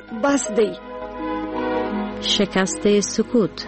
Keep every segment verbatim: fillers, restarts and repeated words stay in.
نور بس دی. شکست سکوت.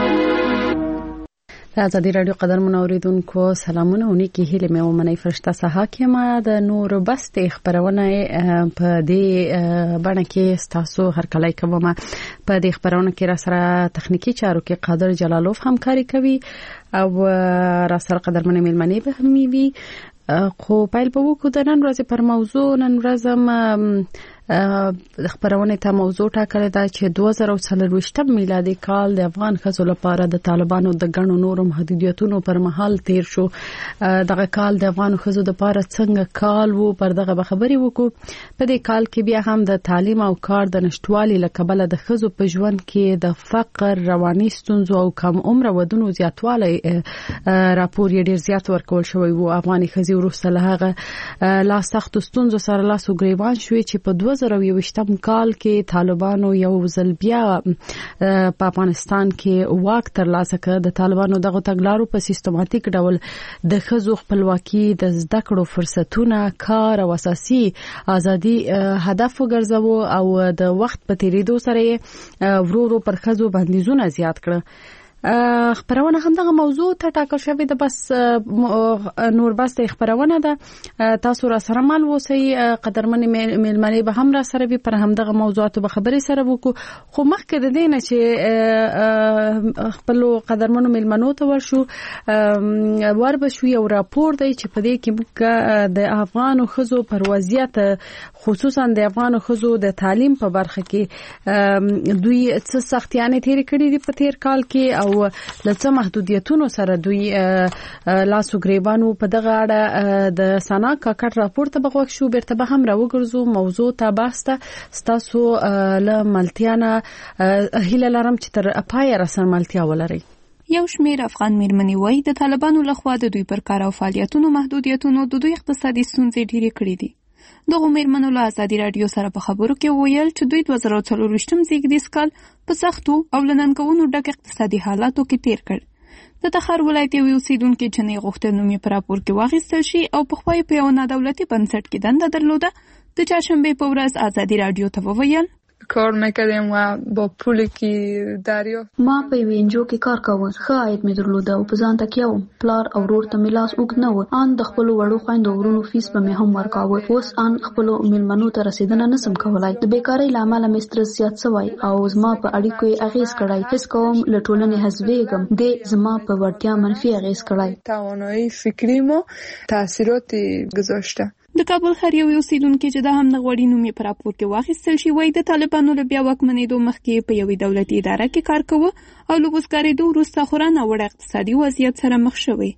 آزادی رادیو قدرمن اوریدونکو سلامونه اونې کې هیله مې ومنئ فرشته سحاکمه د نور بس د خبرونه په دې باندې کې تاسو هر کله کوم په دې خبرونه کې را سره تخنیکی چارو کې قادر جلالوف همکاري کوي او را سره قدرمن میلمنې به هم وي. خو پایل په وکړو د نن ورځې پر موضوع نن ورځ خبرونه ته موضوع ټاکل دا چې دوه زره څلرويشتم میلادي کال د افغان ښځو لپاره د طالبانو د ګڼو نورو محدودیتونو پر مهال تیر شو. دغه کال د افغان ښځو لپاره څنګه کال وو پر دغه خبري وکړو. په دې کال کې بیا هم د تعلیم او کار د نشټوالي لکبله د ښځو په ژوند کې د فقر، رواني ستونزو او کم عمر ودونو زیاتوالی راپور یې ډیر زیات ورکول شوی وو. افغاني ښځې وروسته له هغه لا سخت ستونزو سره لاس وګریوان شوې چې په دوه زره یوویشتم کال کې طالبانو یو ځل بیا په افغانستان کې واک ترلاسه کړ. د طالبانو دغه تګلارو په سیستماتیک ډول د ښځو خپلواکي، د زده کړو فرصتونه، کار او اساسي ازادي هدف وګرځاوه او د وخت په تیریدو سره ورو ورو پر ښځو بندیزونه زیات کړ. خبرونه هم دغه موضوع ته ټاکل شوې ده. بس نور بس د خبرونه ده. تاسو را سره مال وسی قدرمن میلمنې به هم را سره وي پر هم دغه موضوعاتو به خبرې سره وکړو. خو مخکې د دې نه چې خپل قدرمنو میلمنو ته ورشو ور به شو یو راپور دی چې په دې کې موږ د افغانو ښځو پر وضعیت خصوصا د افغانو ښځو د تعلیم په برخه کې دوی څه سختیانې تیر کړې دي په تیر کال کې او لڅ محدودیتونو سره دوی لاسو گریبانو. په دغه اړه د سنا کاکټ راپور ته بغوښ شو. بیرته به هم راوګرځو موضوع ته باسته ستاسو له ملتیانه هیله لرم چې تر پای را سره ملتیا ولري. یو شمیر افغان میرمنې وایي د طالبانو لخوا د دوی پر کار او فعالیتونو محدودیتونو د دوی اقتصادي ستونزې ډېرې کړې دي. دغه میرمنو له آزادي رادیو سره په خبرو کې ویل چې دوی دوه زره څلرويشتم زیږدیز کال په سختو او لننګونو ډک اقتصادي حالاتو کې تیر کړ. د تخار ولایت یو اوسیدونکو جنې غوښتل نوم یې پر راپور کې واخیستل شي او په خپل په یو نادولتي بنسټ کې دنده درلوده. د چهارشنبه په ورځ آزادي رادیو ته وویل کار میکردیم و با پولی که دریافت ما په وینجو کې کار کاوه. ښه عاید مې درلوده او په ځان تکیه وم. پلار او ورور ته مې لاس اوږد نه و. ان د خپلو وړو خویندو ورونو فیس به مې هم ورکاوه. اوس ان خپلو میلمنو ته رسیدنه نسم کولای. د بیکارۍ له امله مې سترس زیات شوی او زما په اړیکو یې اغیز کړی. حس کوم له ټولنې حذفېږم. د زما په وړتیا منفي اغیز کړی. توانایی فکریمو تاثیرات گذاشته. د کابل ښار یو اوسیدونکو چې د هم نغوړی نوم یې په راپور کې واخیستل شي وایي د طالبانو له بیا واکمنېدو مخکې په یوې دولتي اداره کې کار کوه او له وزګارېدو وروسته خورا ناوړه اقتصادي وضعیت سره مخ شوی.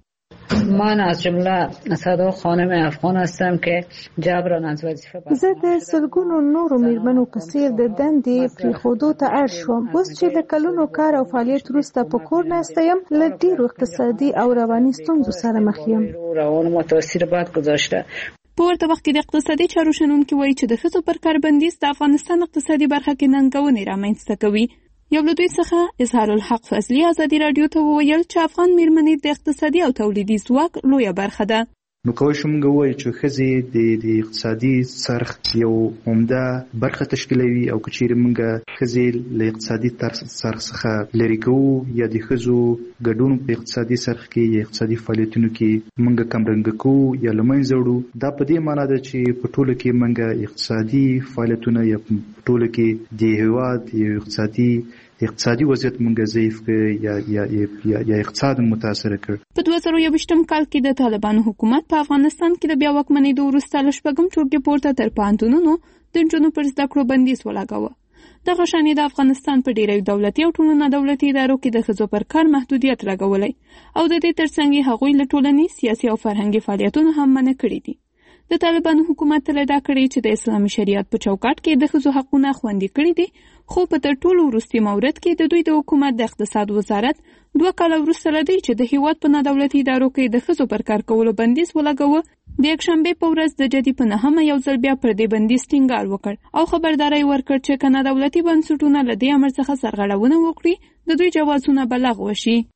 من از جمله صدا خانم افغان هستم که جبران از وظیفه بستم. زه د سلګونو نورو میرمنو په څیر د دندې پریښودو ته اړ شوم. اوس چې له کلونو کار او فعالیت وروسته په کور ناسته یم له ډېرو اقتصادي او رواني ستونزو سره مخ یم. روان متاثر بد گذاشته. په ورته وخت کې د اقتصادي چارو شنونکي وایي چې د ښځو پر کار بندیز د افغانستان اقتصادي برخه کې ننګونې رامنځته کوي. یو له دوی څخه اظهار الحق فضلي آزادي رادیو ته وویل چې افغان میرمنې د اقتصادي او تولیدي ځواک لویه برخه ده. نو کولی شو موږ ووایو چې ښځې د د اقتصادي څرخ یو عمده برخه تشکیلوي او که چیرې موږ ښځې له اقتصادي څرخ څخه لرې کوو یا د ښځو ګډون په اقتصادي څرخ کې یا اقتصادي فعالیتونو کې موږ کمرنګه کوو یا له منځه وړو. دا په دې معنا ده چې په ټوله کې موږ اقتصادي فعالیتونه یا په ټوله کې د هېواد یو اقتصادي اقتصادي وضعیت مونږ ضعیف کړ یا یا یا یا اقتصاد متاثر کړ. په دوه زره یوویشتم کال کې د طالبانو حکومت په افغانستان کې د بیا واکمنېدو وروسته له شپږم ټولګې پورته تر پوهنتونونو د نجونو پر زده کړو بندیز ولګاوه. دغه شانې د افغانستان په ډېرو دولتي او ټولو نادولتي ادارو کې د ښځو پر کار محدودیت لګولی او د دې ترڅنګ هغوی له ټولنیز، سیاسي او فرهنګي فعالیتونو هم منع کړي دي. د طالبانو حکومت تلډا کړی چې د اسلامي شریعت په چوکاټ کې د ښځو حقونه خوندي کړي دي. خو په تر ټولو وروستي مورد کې د دوی د حکومت د اقتصاد وزارت دوه کاله وروسته له دې چې د هیواد په نادولتي ادارو کې د ښځو پر کار کولو بندیز ولګاوه، د یکشنبې په ورځ د جدي په نهمه یو ځل بیا پر دې بندیز ټینګار وکړ او خبرداری ورکړ چې که نادولتي بنسټونه له دې امر څخه سرغړونه وکړي د دوی جوازونه به لغوه شي.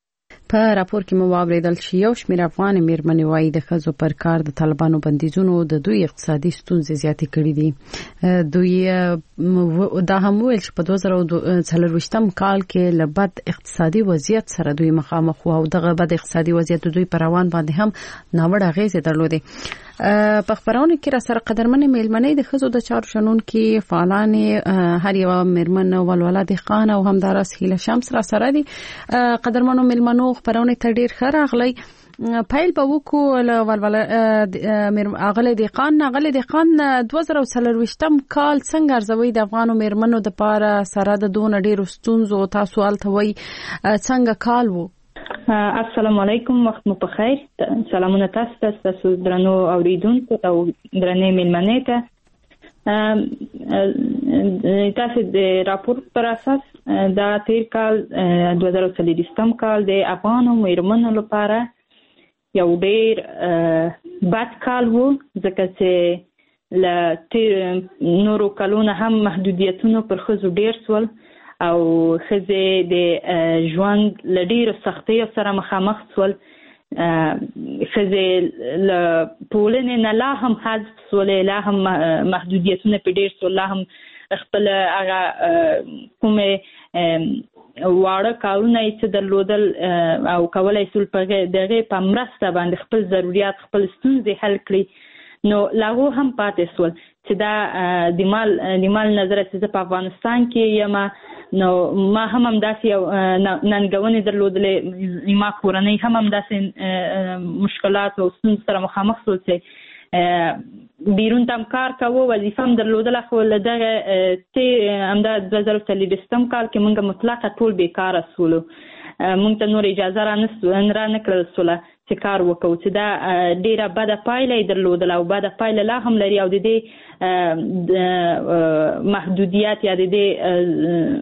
په راپور کې مو واوریدل چې یو شمېر افغان میرمنې وايي د ښځو پر کار د طالبانو بندیزونو د دوی اقتصادي ستونزې زیاتې کړې دي. دوی دا هم ویل چې په دوه زره څلرویشتم کال کې له بد اقتصادي وضعیت سره دوی مخامخ وو او دغه بد اقتصادي وضعیت دوی پر روان باندې هم ناوړه اغیزې درلودې. په خبرونه کې را سره قدرمنې میرمنې د ښځو د چارو شنونکي فعالانې هر یو میرمن ولوله دهقان او همداراز هیله شمس را سره دي. قدرمنو میرمنو خبرونه ته ډیر ښه راغلی. پیل به وکړو له ولوله اغله دهقان اغله دهقان دوه زره څلرویشتم کال څنګه ارزوي د افغانو میرمنو د پاره سره د دون ډیرو ستونزو تاسو التوي څنګه کال وو؟ السلام علیکم، وخت مو په خیر. سلامونه تاسو ته، تاسو درنو اوریدونکو او درنې میلمنې ته. تاسو د راپور پر اساس دا تیر کال دوه زره څلرویشتم کال د افغانو میرمنو لپاره یو ډیر بد کال وو، ځکه چې له تیر نورو کلونو هم محدودیتونو پر ښځو ډیر سول او ښځې د ژوند له ډیرو سختیو سره مخامخ سول. ښځې له ټولنې نه لا هم حذف سولې، لا هم محدودیتونه په ډیر سول، لا هم خپل هغه کومې واړه کارونه یې چې درلودل او کولی سول په دغې په مرسته باندې خپل ضروریات، خپل ستونزې حل کړي. نو له هغو هم پاتې سول چې دا د مال د مال نظره چې زه په افغانستان کې یم، نو ما هم همداسې یو ننګونې درلودلې، ما کورنۍ هم همداسې مشکلات او ستونزو سره مخامخ سول چې بیرون ته هم کار کوو، وظیفه هم درلودله، خو له دغه چې همدا دوه زره څلرویشتم کال کې موږ مطلقه ټول بیکاره سولو، موږ ته نور اجازه را نه کړل سوله چې کار وکړو، چې دا ډیره بده پایله یې درلودله او بده پایله لا هم لري. او د دې محدودیت یا د دې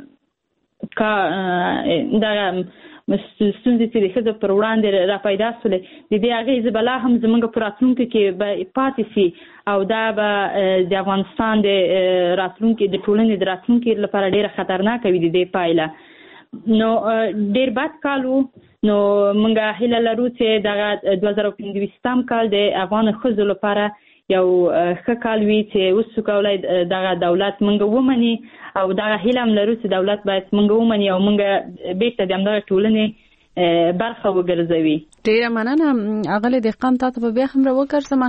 دغه ستونزې چې د ښځو پر وړاندې را پیدا سولې، د دې اغېزې به لا هم زموږ په راتلونکي کې به پاتې سي او دا به د افغانستان د راتلونکي د ټولنې د راتلونکي لپاره ډیره خطرناکه وي د دې پایله. نو ډیر بد کال وو. نو موږ هیله لرو چې دغه دوه زره پنځویشتم کال د افغان ښځو لپاره یو ښه کال وي، چې اوس څوک کولای دغه دولت موږ ومني او دغه هیله هم لرو چې دولت باید موږ ومني او موږ بیرته د همدغه ټولنې برخه وګرځوي. ډیره مننه اغله دهقان، تاسو په بیا هم راوګرځم.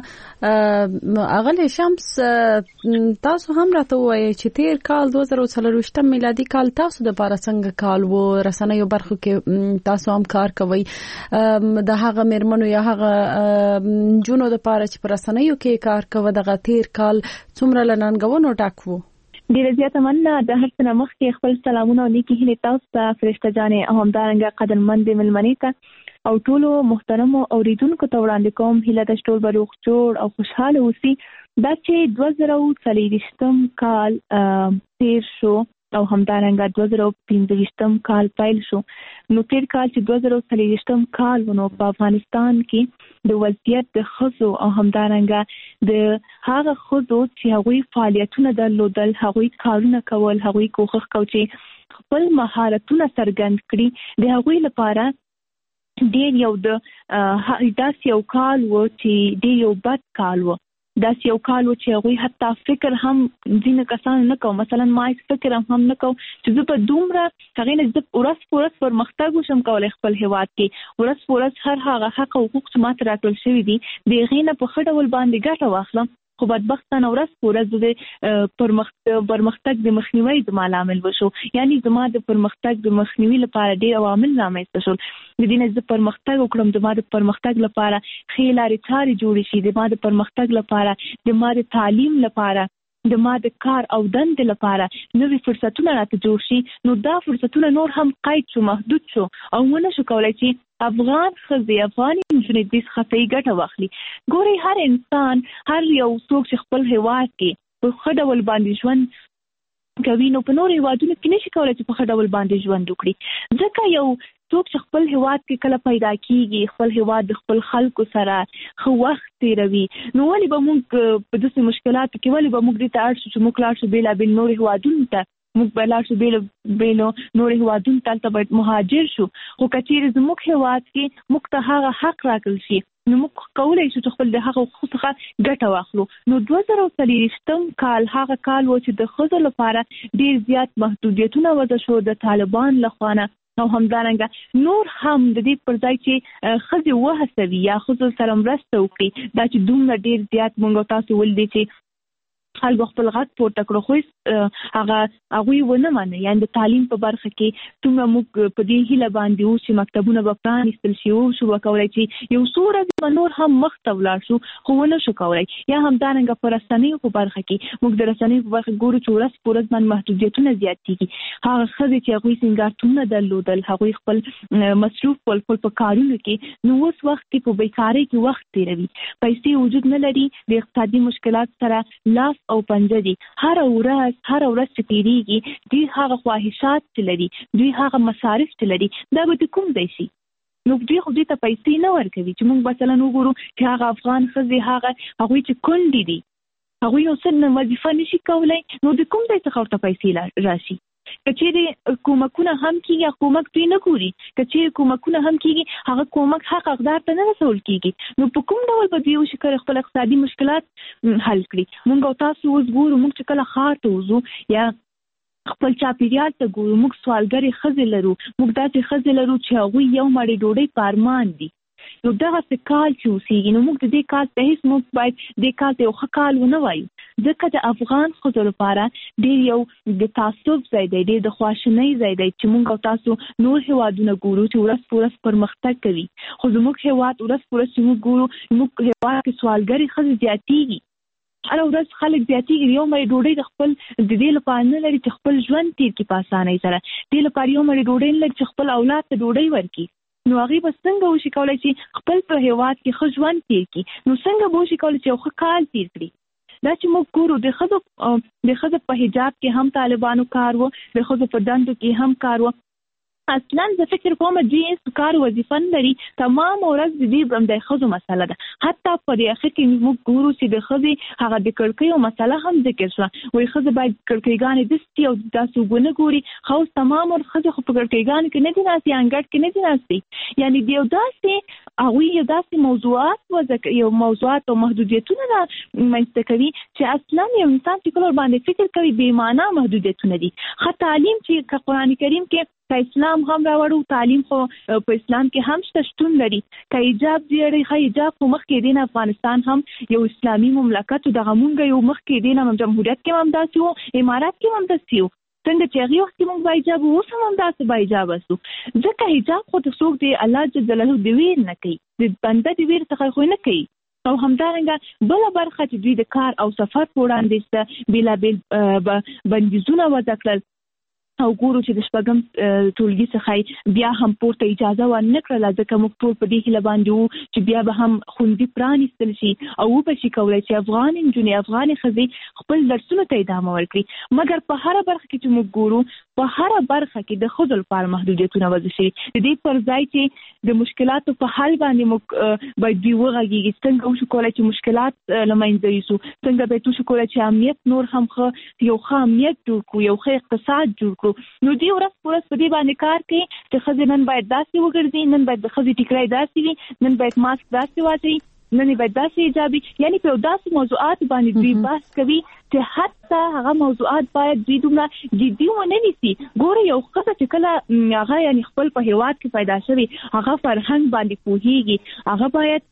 اغله شمس، تاسو هم راته وایي چې تیر کال دوه زره څلرویشتم میلادي کال تاسو د لپاره څنګه کال وو؟ رسنیو برخو کې تاسو هم کار کوئ، د هغه میرمنو یا هغه جنونو د لپاره چې په رسنیو کې کار کوي دغه تیر کال څومره له ننګونو ډک وو؟ ډیره زیاته مننه. د هر څه نه مخکې خپل سلامونه او نیکې هیلې تاسو ته فرشته جانې او همدارنګه قدرمندې میلمنې ته او ټولو محترمو اوریدونکو ته وړاندې کوم هیله ده چې ټول به روغ جوړ او خوشحاله اوسي. دا چې دوه زره څلرویشتم کال تیر شو او همدارنګه دوه زره پنځه کال پیل شو، نو تیر کال چې دوه زره څلرویشتم کال ونو په افغانستان کې د وضعیت د ښځو او همدارنګه د هغه ښځو چې هغوی فعالیتونه درلودل، هغوی کارونه کول، هغوی کوښښ کوي چې خپل مهارتونه څرګند کړي، د هغوی لپاره ډیر یو د داسې یو کال و چې ډیر یو بد کال و. داسې یو کال و چې هغوی حتی فکر هم ځینې کسانو نه کوو، مثلا ما فکر هم نه کوو چې زه په دومره هغې نه زه ورځ په ورځ پرمختګ وشم کولی خپل هېواد کې، ورځ په ورځ هر هغه حق او حقوق چې ما ته راټول شوي دي د هغې نه په ښه ډول باندې ګټه واخلم. خو بدبختانه ورځ په ورځ د پرمختګ د مخنیوي زما لامل وشو، یعنی زما د پرمختګ د مخنیوي لپاره ډېر عوامل رامنځته شول. د دې نه زه پرمختګ وکړم، زما د پرمختګ لپاره ښې لارې چارې جوړې شي، زما د پرمختګ لپاره، زما د تعلیم لپاره، د ما د کار او دندې لپاره نوې فرصتونه راته جوړ شي. نو دا فرصتونه نور هم قید شو، محدود شو او ونه شو کولی چې افغان ښځې، افغاني نجونې دې څخه صحیح ګټه واخلي. ګورئ، هر انسان، هر یو څوک چې خپل هېواد کې په ښه ډول باندې ژوند کوي، نو په نورو هېوادونو کې نشي کولی چې په ښه ډول باندې ژوند وکړي. ځکه یو څوک چې خپل هېواد کې کله پیدا کېږي، خپل هېواد د خپل خلکو سره ښه وخت تېروي، نو ولې به موږ په داسې مشکلاتو کې ولې به موږ دې ته اړ شو چې موږ لاړ شو بېلابېل نورو هېوادونو ته موږ بلار شو بیل بیلو نور هوادون تلته باید مهاجر شو خو کچیر زموږ هواد کې موږ ته هغه حق راکړل شي نو موږ کولای شو چې خپل د هغه حقوقو څخه ګټه واخلو. نو دوه زره څلوېښتم کال هغه کال و چې د ښځو لپاره ډیر زیات محدودیتونه وضع شو د طالبان لخوا نه او همدارنګه نور هم د دې پر ځای چې ښځې وهڅوي یا ښځو سره مرسته وکړي دا چې دومره ډیر زیات موږ تاسو ولیدئ چې خلکو خپل غږ پورته کړو خو هغه هغوی ونه مني. یعنې د تعلیم په برخه کې څومره موږ په دې هیله باندې وو چې مکتبونه به پرانیستل شي وشو به کولی چې یو څو ورځې به نور هم مخته ولاړ شو خو ونه شو کولی. یا همدارنګه په رسنیو په برخه کې موږ د رسنیو په برخه ګورو چې ورځ په ورځ باندې محدودیتونه زیاتېږي. هغه ښځې چې هغوی سینګارتونونه درلودل هغوی خپل مصروف ول خپل په کارونو کې نو اوس وخت کې په بیکارۍ کې وخت تېروي پیسې وجود نه لري د اقتصادي مشکلات سره لاس او پنجه دي هر ورځ هر ورځ چې تیریږي دوی هغه خواهشات چې لري دوی هغه مصارف چې لري دا به د کوم ځای شي. نو دوی خو دوی ته پیسې نه ورکوي چې موږ مثلا وګورو چې هغه افغان ښځې هغه هغوی چې کونډې دي هغوی یو څه وظیفه نشي کولی نو د کوم ځای څخه ورته پیسې راشي. کچېرې کومکونه هم کېږي کومک دوی نه ګوري کچېرې کومکونه هم کېږي هغه کومک حق حقدار ته نه رسول کېږي نو په کوم ډول به دوی وشي کړي خپل اقتصادي مشکلات حل کړي. موږ او تاسو اوس ګورو موږ چې کله ښار ته وځو یا خپل چاپېریال ته ګورو موږ سوالګرې ښځې لرو موږ داسې ښځې لرو چې هغوی یو مړۍ ډوډۍ په ارمان دي. نو دغسې کال چې اوسېږي نو موږ د دې کال ته هېڅ موږ باید دې کال ته یو ښه کال ونه وایو ځکه د افغان ښځو لپاره ډېر یو د تعصب ځای دی ډېر د خواشینۍ ځای دی چې موږ او تاسو نور هېوادونه ګورو چې ورځ په ورځ پرمختګ کوي خو زموږ هېواد ورځ په ورځ چې موږ ګورو موږ هېواد کې سوالګرې ښځې زیاتېږي هره ورځ خلک زیاتېږي یو مړۍ ډوډۍ د خپل د دې لپاره نه لري چې خپل ژوند تېر کړي په اسانۍ سره دې لپاره یو مړۍ ډوډۍ نه لري چې خپل اولاد ته ډوډۍ ورکړي. نو هغوی به څنګه وشي کولی چې خپل په هېواد کې ښه ژوند تېر کړي نو څنګه به وشي کولی چې یو ښه کال تېر کړي. دا چې موږ ګورو د ښځو د ښځو په حجاب کې هم طالبانو کار و د ښځو په دندو کې هم کار و اصلا زه فکر کوم دوی هېڅ کار وظیفه نه لري تمام ورځ د دوی همدای ښځو مسله ده. حتی په دې اخر کې موږ ګورو چې د ښځې هغه د کړکیو مسله هم ذکر شوه وایي ښځه باید کړکیګانې دستي او داسې اوبه نه ګوري خو اوس تمام ورځ ښځې خو په کړکیګانو کې نه دي ناستې انګړ کې نه دي ناستې یعنې د یو داسې هغوی یو داسې موضوعات وضع یو موضوعات او محدودیتونه را منځته کوي چې اصلا یو انسان چې کله ورباندې فکر کوي بې معنا محدودیتونه دي. ښه تعلیم چې که قرآن کریم کې که اسلام هم راوړو تعلیم خو په اسلام کې هم شته شتون لري که حجاب زیړی ښه حجاب خو مخکې دین افغانستان هم یو اسلامي مملکت و دغه مونږ یو مخکې دین هم جمهوریت کې هم همداسې وو امارات کې هم همداسې وو څنګه چې هغې وخت کې مونږ با حجاب اوس هم همداسې با حجاب استو ځکه حجاب خو د څوک د الله جل جلاله د ویر نه کوي د بنده د ویر څخه خو نه کوي. او همدارنګه بله برخه چې دوی د کار او سفر په وړاندې سته بېلابېل بندیزونه وضع کړل او ګورو چې د شپږم ټولګي څخه بیا هم پورته اجازه ورنه کړله ځکه موږ ټول په دې هیله باندې وو چې بیا به هم ښوونځي پرانیستل شي او وبه شي کولی چې افغان نجونې افغانې ښځې خپل درسونو ته ادامه ورکړي. مګر په هره برخه کې چې موږ ګورو په هره برخه کې د ښځو لپاره محدودیتونه وضع شوي د دې پر ځای چې د مشکلاتو په حل باندې موږ باید دوی وغږېږي څنګه وشو کولی چې مشکلات له منځه یوسو څنګه باید وشو کولی چې امنیت نور هم ښه یو ښه امنیت جوړ کړو یو ښه اقتصاد جوړ نو دوی ورځ په ورځ په دې باندې کار کوي چې ښځې نن باید داسې وګرځي نن باید د ښځې ټیکری داسې وي نن باید ماسک داسې واچوي نن باید داسې حجابي یعنې په یو داسې موضوعات باندې دوی بحث کوي چې حتی هغه موضوعات باید دوی دومره جدي ونه نیسي. ګوره یو ښځه چې کله هغه یعنې خپل په هېواد کې پیدا شوي هغه فرهنګ باندې پوهېږي هغه باید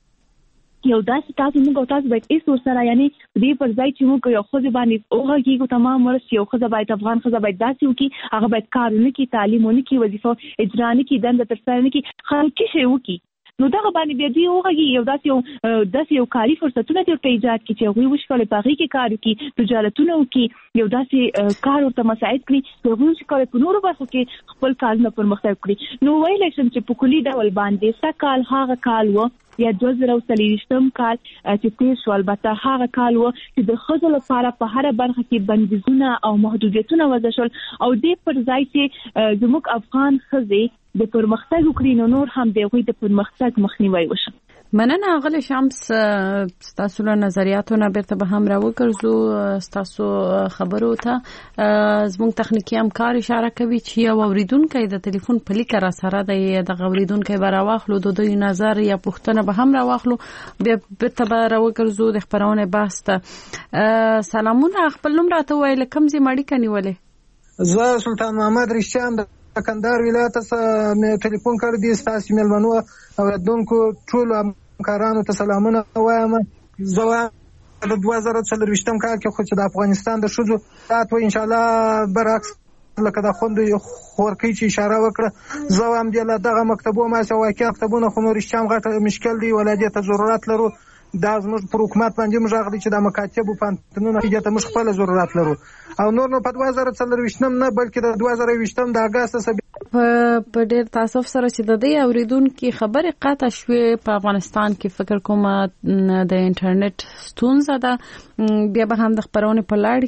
یو داسې تاسو موږ او تاسو باید هېڅ ورسره یعنې په دې پر ځای چې موږ یو ښځې باندې وغږېږو تمام ورځ یو ښځه باید افغان ښځه باید داسې وکړي هغه باید کار ونه کړي تعلیم ونه کړي وظیفه اجرا نه کړي دنده ترسره نه کړي خلک څه شی وکړي نو دغه باندې بیا دوی وغږېږي یو داسې یو داسې یو کاري فرصتونه دې ورته ایجاد کړي چې هغوی وشي کولی په هغې کې کار وکړي تجارتونه وکړي یو داسې کار ورته مساعد کړي چې هغوی وشي کولی په نورو برخو کې خپل کارونه پرمختګ کړي. نو ویلی شم چې په کلي ډول باندې سږ کال هغه کال و یا دوه زره څلوېښتم کال چې تېر شو البته هغه کال و چې د ښځو لپاره په هره برخه کې بندیزونه او محدودیتونه وضع شول او دې پر ځای چې زموږ افغان ښځې د پرمختګ وکړي نو نور هم د هغوی د پرمختګ مخنیوی وشي. مننه غل شمس تاسو له نظریاتونه بیرته به هم راوګرځو تاسو خبرو ته زموږ تخنیکی همکار اشاره کوي چې یو اوریدونکو د ټلیفون په لیک را سره د اوریدونکو به راوخلو د دوی نظر یا پوښتنه به هم راوخلو بیا بیرته به راوګرځو د خبرونه بحث ته. سلامونه، خپل نوم راته وایي کوم ځای مړی کنيولې؟ زه سلطان محمد رشتیان د کندهار ولایت څخه مې ټلیفون کړی دی. ستاسو مېلمنو او دونکو ټول همکارانو ته سلامونه وایم. زه د دوه زره څلرویشتم کال کې خو چې د افغانستان د ښځو حقوق ان شاء الله برعکس لکه د خوندو خورکۍ چې اشاره وکړه، زه هم د دغه مکتبو ما سه واقع مکتبونه خو نور شام غټه مشکل دی، ولادت ته ضرورت لرو. دا زموږ پر حکومت باندې موږ غواړو چې د مکاتبو پانتونو کې ته موږ خپل ضرورت لرو او نور نو په دوه زره څلرویشتم نه بلکې د دوه زره ویشتم د اگست سره په ډېر تاسف سره چې د دې اوریدونکو خبره قطع شوې. په افغانستان کې فکر کوم د انټرنیټ ستونزه ده، بیا به هم د خبرونه په لړ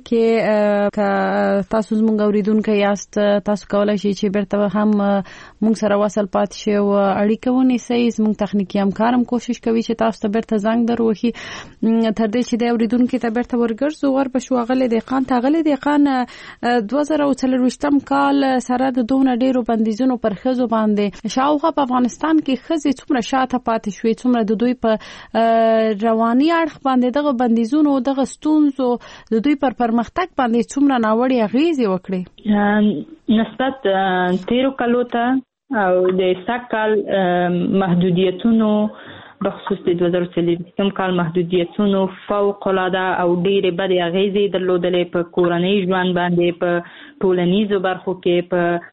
کې تاسو زموږ اوریدونکو یاست، تاسو کولای شئ چې بیرته هم موږ سره وصل پات شئ او اړیکه ونیسئ. زموږ تخنیکی همکارم کوشش کوي چې تاسو ته بیرته زنګ دروخي تر دې چې د اوریدونکو ته بیرته ورګرځو. ور به شو غلې د قان تغلې د قان دوه زره څلرویشتم کال سره د دوه ډیرو بندیزونو پر خزو باندې شاوخوا په افغانستان کې خزي څومره شاته پاتې شوې، څومره د دوی په رواني اړخ باندې دغه بندیزونو دغه ستونزو د دوی پر پرمختګ باندې څومره ناوړي اغیزې وکړي نسبت تیرو کالو ته او د سکل محدودیتونو بخصوص د دوه زره څلرویشتم کال محدودیتونو فوق العاده او ډېرې بدې اغیزې درلودلې په کورنۍ ژوند باندې، په ټولنیزو برخو کې،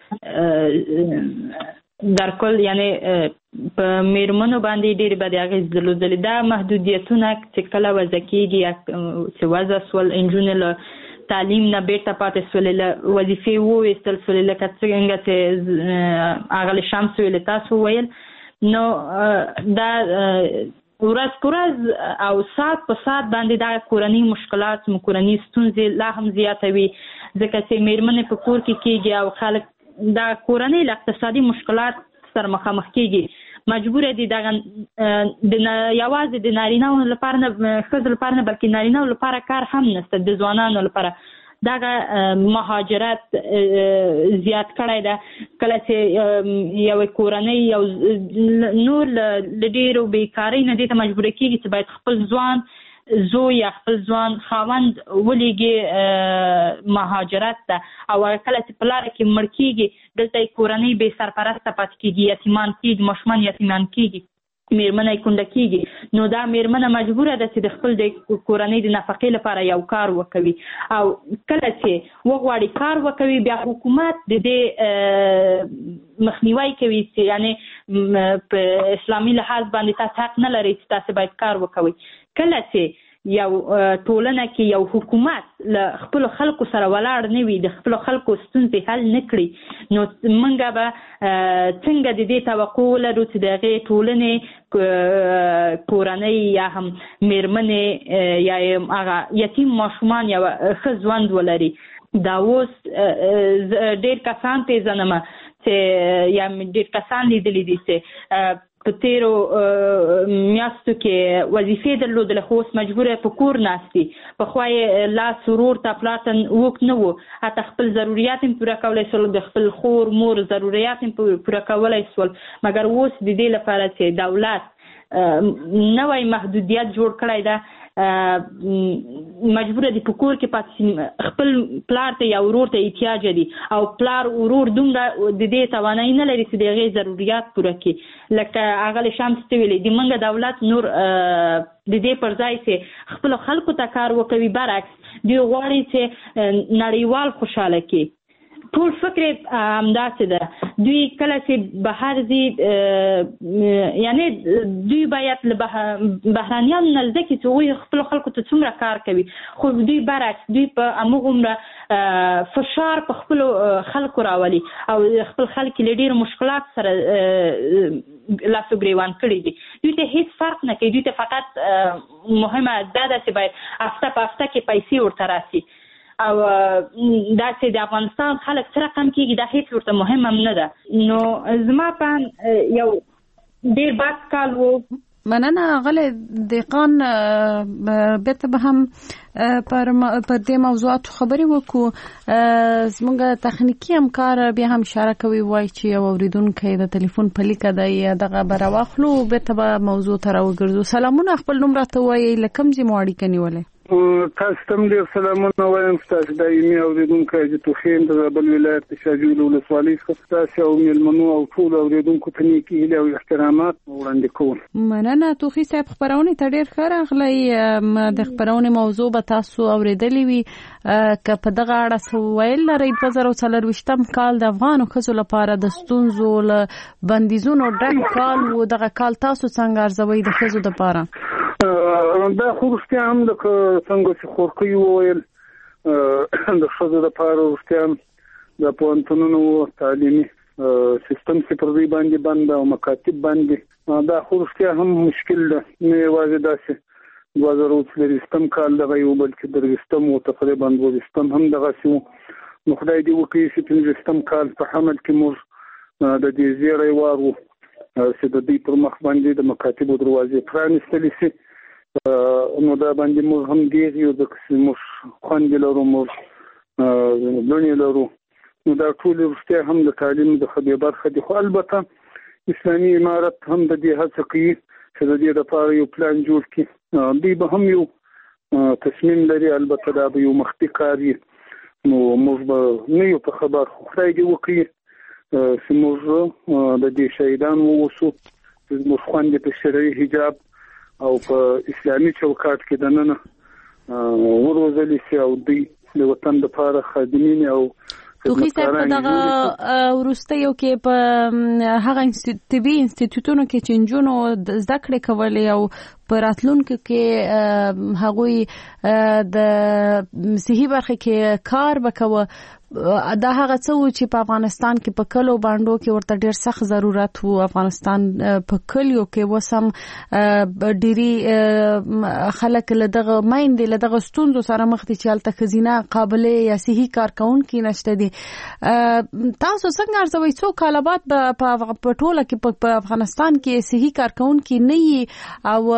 په در کل یعنی په میرمنو باندې ډېرې بدې اغیزې درلودلې. دا محدودیتونه چې کله وضع کېږي چې وضع سول نجونې له تعلیم نه بیرته پاتې سولې، له وظیفې وویستل سولې، لکه څنګه چې اغل شمس ویل تاسو ویل. نو دا ورځ پر ورځ او ساعت په ساعت باندې دا کورنۍ مشکلات کورنۍ ستونزې لا هم زیاتوي، ځکه چې میرمنې په کور کې کېږي او خلک دا کورنۍ له اقتصادي مشکلات سره مخامخ کېږي، مجبور دي دغه د یوازې د نارینه‌و لپاره نه ښځو لپاره نه بلکې نارینه‌و لپاره کار هم نشته، د ځوانانو لپاره دغه مهاجرت زیات کړی ده. کله چې یو کورنۍ یو نور له ډېرو بیکارۍ نه دې ته مجبور کېږي چې باید خپل ځوان زوی یا خپل ځوان خاوند ولېږي مهاجرت ته، او کله چې په لاره کې مړ کېږي دلته کورنۍ بې سرپرسته پاتې کېږي، یتیمان کېږي، ماشومان یتیمان کېږي، میرمنه کونډه کېږي. نو دا میرمنه مجبوره ده چې د خپل د کورنۍ د نفقې لپاره یو کار وکوي، او کله چې وغواړي کار وکوي بیا حکومت د دې مخنیوي کوي چې یعنی په اسلامي لحاظ باندې تاسو حق نه لرئ چې تاسو باید کار وکوي. کله چې یو ټولنه کې یو حکومت له خپل خلکو سره ولاړ نه وي، د خپل خلکو ستونزې حل نه کړي، نو موږ به څنګه د دې توقع ولرو چې د هغې ټولنې کورنۍ یا هم میرمنې یا هغه یتیم ماشومان یا ښه ژوند ولري. دا اوس ډېر کسان پیژنم چې یا ډېر کسان لیدلي دي چې په تیرو میاشتو کې وظیفې درلودله خو اوس مجبوره په کور ناست دي. پخوا یې لاس ورور ته پلار ته وک نه و، حتی خپل ضروریات هم پوره کولی سول، د خپل خور مور ضروریات هم پوره کولی سول، مګر اوس د دې لپاره چې دولت نوی محدودیت جوړ کړی ده مجبوره دي په کور کې پاتې خپل پلار ته یا ورور ته احتیاج دي، او پلار ورور دومره د دې توانایي نه لري چې د هغې ضروریات پوره کړي. لکه هغه شمس ته ویلې د موږ دولت نور د دې پر ځای چې خپل خلکو ته کار وکوي، برعکس دوی غواړي چې نړیوال خوشحاله کړي. ټول فکر همداسې ده. دوی کله چې بهر ځي یعنی دوی باید له بهرانیانو نه زده کړي چې هغوی خپلو خلکو ته څومره کار کوي، خو دوی برعکس دوی په هماغومره فشار په خپلو خلکو راولي او خپل خلک له ډېرو مشکلات سره لاس و ګریوان کړي دي. دوی ته هیڅ فرق نه کوي، دوی ته فقط مهمه دا ده چې باید هفته په هفته کې پیسې ورته راسي، او دا چې د افغانستان خلک څه رقم کېږي دا هیڅ ورته مهم هم نه ده. نو زما په یو ډېر بد کال و مننه غلې دقان به ته به هم پر پر دې موضوعات خبرې وکړو. زموږ تخنیکی همکار بیا هم اشاره کوي وای چې یو اوریدونکو د ټلیفون په لیکه د دغه براوخلو به ته به موضوع تر وګرځو. سلامونه، خپل نوم راته وایي لکم زی مو اړیکه نیولې؟ تاسو ته ډیر سلامونه وایم. تاسو دایمي اوریدونکو د توخین د بل ولایت د شاجوی ولسوالۍ څخه تاسو او ملمنو او ټول اوریدونکو ته نیکی هیله او احترامات وړاندې کوم. مننه توخی صاحب، خبرونه ته ډیر ښه راغلی. د خبرونه موضوع به تاسو اوریدلې وي که په دغه اړه څه ویل لرئ. په زر او څلرویشتم کال د افغانو ښځو لپاره د ستونزو له بندیزونو ډک کال و. دغه کال تاسو څنګه ارزوئ د ښځو لپاره؟ دا خو رښتیا هم د څنګه چې خورکۍ وویل د ښځو لپاره رښتیا هم د پوهنتونونو تعلیمي سیستم چې پر دوی باندې بند او مکاتب باندې دا خو رښتیا هم مشکل ده. نه یوازې داسې دوه زره څلرویشتم کال دغه یو بلکې درویشتم او تقریبا دویشتم هم دغسې و. نو خدای دې وکړي چې پنځویشتم کال په حمل کې موږ د دې زیری وار و چې د دوی پر مخ باندې د مکاتبو دروازې پرانیستلې شي. نو دا باندې موږ هم ډېر یو ځکه موږ خوندې لرو، موږ لوڼې لرو. نو دا ټول رښتیا هم د تعلیم د ښه برخه دي. خو البته اسلامي امارت هم د دې هڅه کوي چې د دې لپاره یو پلان جوړ کړي. دوی به هم یو تصمیم لري، البته دا به یو مخفي کار وي. نو موږ به نه یو په خبر. خو خدای دې وکړي چې موږ د دې شهیدان واوسو، موږ خوندې په شرعي حجاب او په اسلامي چوکاټ کې دننه وروزلی شي او دوی د وطن لپاره خادمین او توخی صاحب په دغه وروستیو کې په هغه طبي انسټیټیوټونو کې چې نجونو زده کړې کولې او په راتلونکو کې هغوی د صحي برخه کې کار وکوه، دا هغه څه و چې په افغانستان کې په کلو باندې کې ورته ډېر سخت ضرورت وو. افغانستان په کلیو کې وسم ډېری خلک له دغه مایندې له دغه ستونزو سره مخ دي چې هلته ښځینه قابلې یا صحي کارکونکي نشته دي. تاسو څنګه ارزوئ څو کاله بعد په ټوله کې په افغانستان کې صحي کارکونکي نه وي او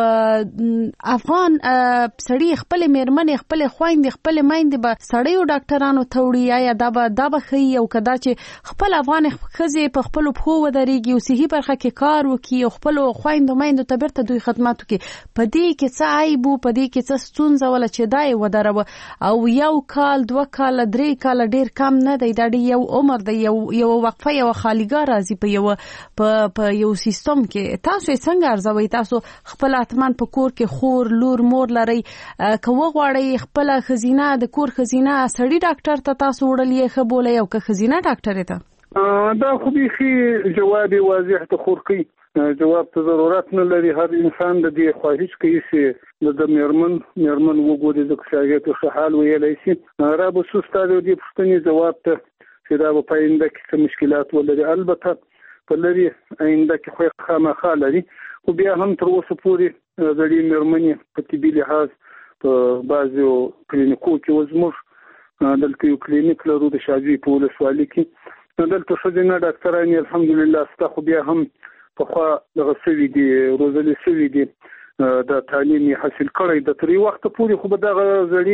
افغان سړي خپل میرمنې خپل خويندې خپل مایندې به سړیو ډاکټرانو ته وړي؟ یا دا به دا به ښه او کدا چې خپل افغان ښځې په خپلو پښو ودرېږي او صحي برخه کې کار وکړي او خپلو خویندو میندو ته بیرته دوی خدمات وکړي، په دې کې څه عیب و، په دې کې څه ستونزه وله چې دا یې ودروه؟ او یو کال دوه کاله درې کاله ډېر کم نه دی، دا ډېر یو عمر دی، یو یو وقفه یو خالیګاه راځي په یو په په یو سیستم کې. تاسو یې څنګه ارزوئ؟ تاسو خپل اتمان په کور کې خور لور مور لرئ، که وغواړئ خپله ښځینه د کور ښځینه سړي ډاکټر ته تاسو وړل یې ښه بولئ او که ښځینه ډاکټرې ته؟ دا خو بیخي جواب واضح د خورکۍ جواب ته ضرورت نه لري. هر انسان د دې خواهش کوي چې د میرمن میرمن وګوري ځکه چې هغې ته ښه حال ویلی شي. را به څو ستا د دې پوښتنې جواب ته چې دا به په آینده کې څه مشکلات ولري. البته په لري آینده کې خو خامخا لري، خو بیا هم تر اوسه پورې زړې میرمنې په طبي لحاظ په بعضو کلینیکو کې وزموږ دلته یو کلینیک لرو د شاجوی په ولسوالۍ کې، دلته ښځینه ډاکټران الحمدلله شته، خو بیا هم پخوا دغه سوي دي روزلې سوي دي د تعلیم حاصل کړی د تر یو وخته پورې. خو به دغه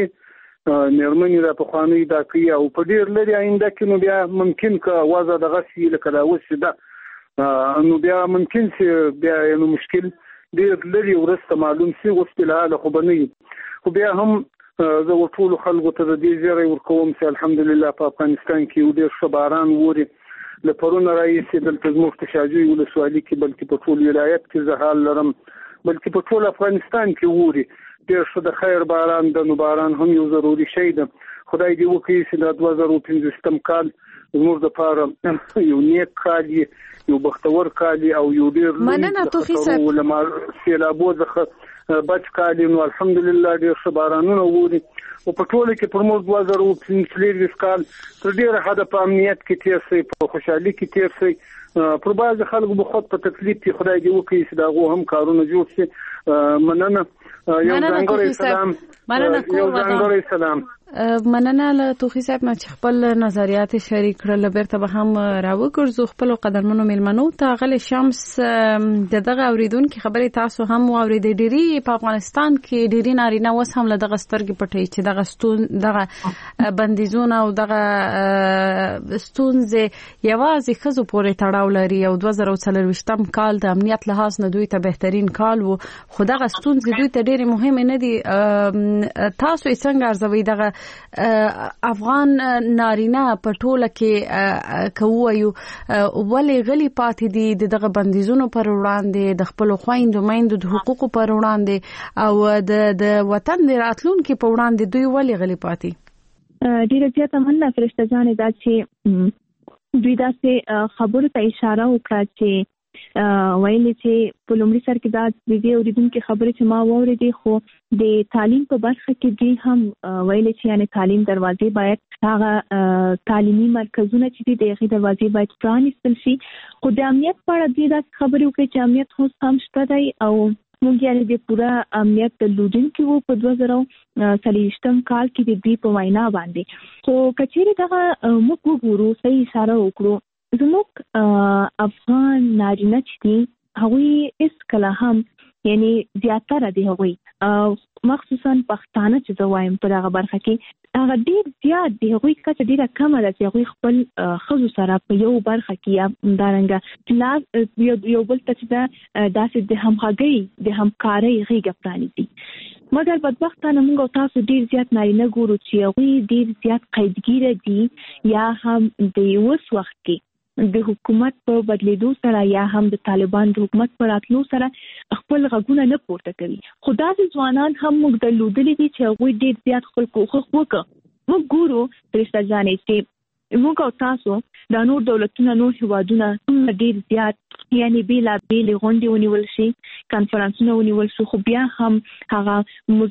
زړې میرمنې را پخوانۍ دا کوي او په ډېر لرې آینده کې نو بیا ممکن که وضع دغسې لکه دا اوس چې ده نو بیا ممکن چې بیا نو مشکل ډېر لرې وروسته معلوم شي. اوس فلحاله خو به نه وي، خو بیا هم زه ټولو خلکو ته د دې زیری ورکوم چې الحمدلله په افغانستان کې یو ډېر ښه باران ووري. له پرونه راهیسې دلته زموږ په شاجوی ولسوالۍ کې بلکې په ټول ولایت کې زه حال لرم، بلکې په ټول افغانستان کې ووري. ډېر ښه د خیر باران ده. نو باران هم یو ضروري شی ده. خدای دې وکړي چې د دوه زره پنځویشتم کال زموږ دپاره یو نیک کال یو بختور کال او یو ډېر لوی له سیلابو څخه بچ کال نو الحمدلله ډېر ښه بارانونه ووري. او په ټوله کې پر موږ دوه زره څلرویشت کال تر ډېره حده په امنیت کې تېر شي، په خوشحالي کې تېر شي. پر بعضې خلکو به خود په تکلیف کې خدای دې وکړي چې د هغو هم کارونه جوړ شي. مننه. یو ځانګړی سلام یو ځانګړی سلام مننه له توخي صاحب نه چې خپل نظریات شریک کړل. بیرته به هم راوګرځو خپل قدرمنو ملمنو ته. غل شمس دغه اوریدونکو خبرې تاسو هم اوریدې ډيري په افغانستان کې ډيري نارینه وس هم له دغه سترګې پټي چې دغه ستون دغه بندیزونه او دغه ستونزې یوازې خزو پورې تړاو لري او دوه زره څلرويشتم کال د امنیت لحاظ نه دوی ته بهترین کال وو، خو دغه ستونزې دوی ته ډېرې مهمه نه دي. تاسو یې څنګه ارزوي دغه افغان نارینه په ټوله کې کوو ولې غلي پاتې دي دغه بندیزونو پر وړاندې، د خپل خويندو مېندو د حقوقو پر وړاندې او د د وطن د راتلونکو په وړاندې دوی ولې غلي پاتې؟ ډیره زیاته مننه فرشته جانې دا چې دوی داسې خبرو ته اشاره وکړه چې وایي چې په لومړي سر کې دا د دې اوریدونکو خبرې چې ما واورېدې، خو د تعلیم په برخه کې دوی هم وایي چې یعنی تعلیم دروازې باید هغه تعلیمي مرکزونه چې دي د هغې دروازې باید پرانیستل شي. خو د امنیت په اړه دوی داسې خبرې وکړې چې امنیت خو هم شته دی او موږ یعنی د پوره امنیت درلودونکي وو په دوه زره څلرویشتم کال کې د دوی په وینا باندې. خو که چیرې دغه موږ وګورو صحیح اشاره وکړو، زموږ افغان نارینه چې دي هغوی هیڅ کله هم یعنی زیاتره دي هغوی مخصوصا پښتانه چې زه وایم په دغه برخه کې هغه ډېر زیات دي، هغوی کچه ډېره کمه ده چې هغوی خپل ښځو سره په یو برخه کې یا همدارنګه یو بل ته چې ده داسې د همغږۍ د همکارۍ غېږه پرانیزي. مګر بدبختانه موږ او تاسو ډېر زیات نارینه ګورو چې هغوی ډېر زیات قیدګیره دي یا هم د اوس وخت کې د حکومت په بدلیدو سره یا هم د طالبان د حکومت په راتلو سره خپل غږونه نه پورته کوي. خو داسې ځوانان هم موږ درلودلي دي چې هغوی ډېر زیات خپل کوښښ وکړ. موږ ګورو فرشته جانې چې موږ او تاسو د نور دولتونو نور هیوادونه څومره ډېر زیات یعنی بېلابېلې غونډې ونیول شي، کنفرانسونه ونیول شي، خو بیا هم هغه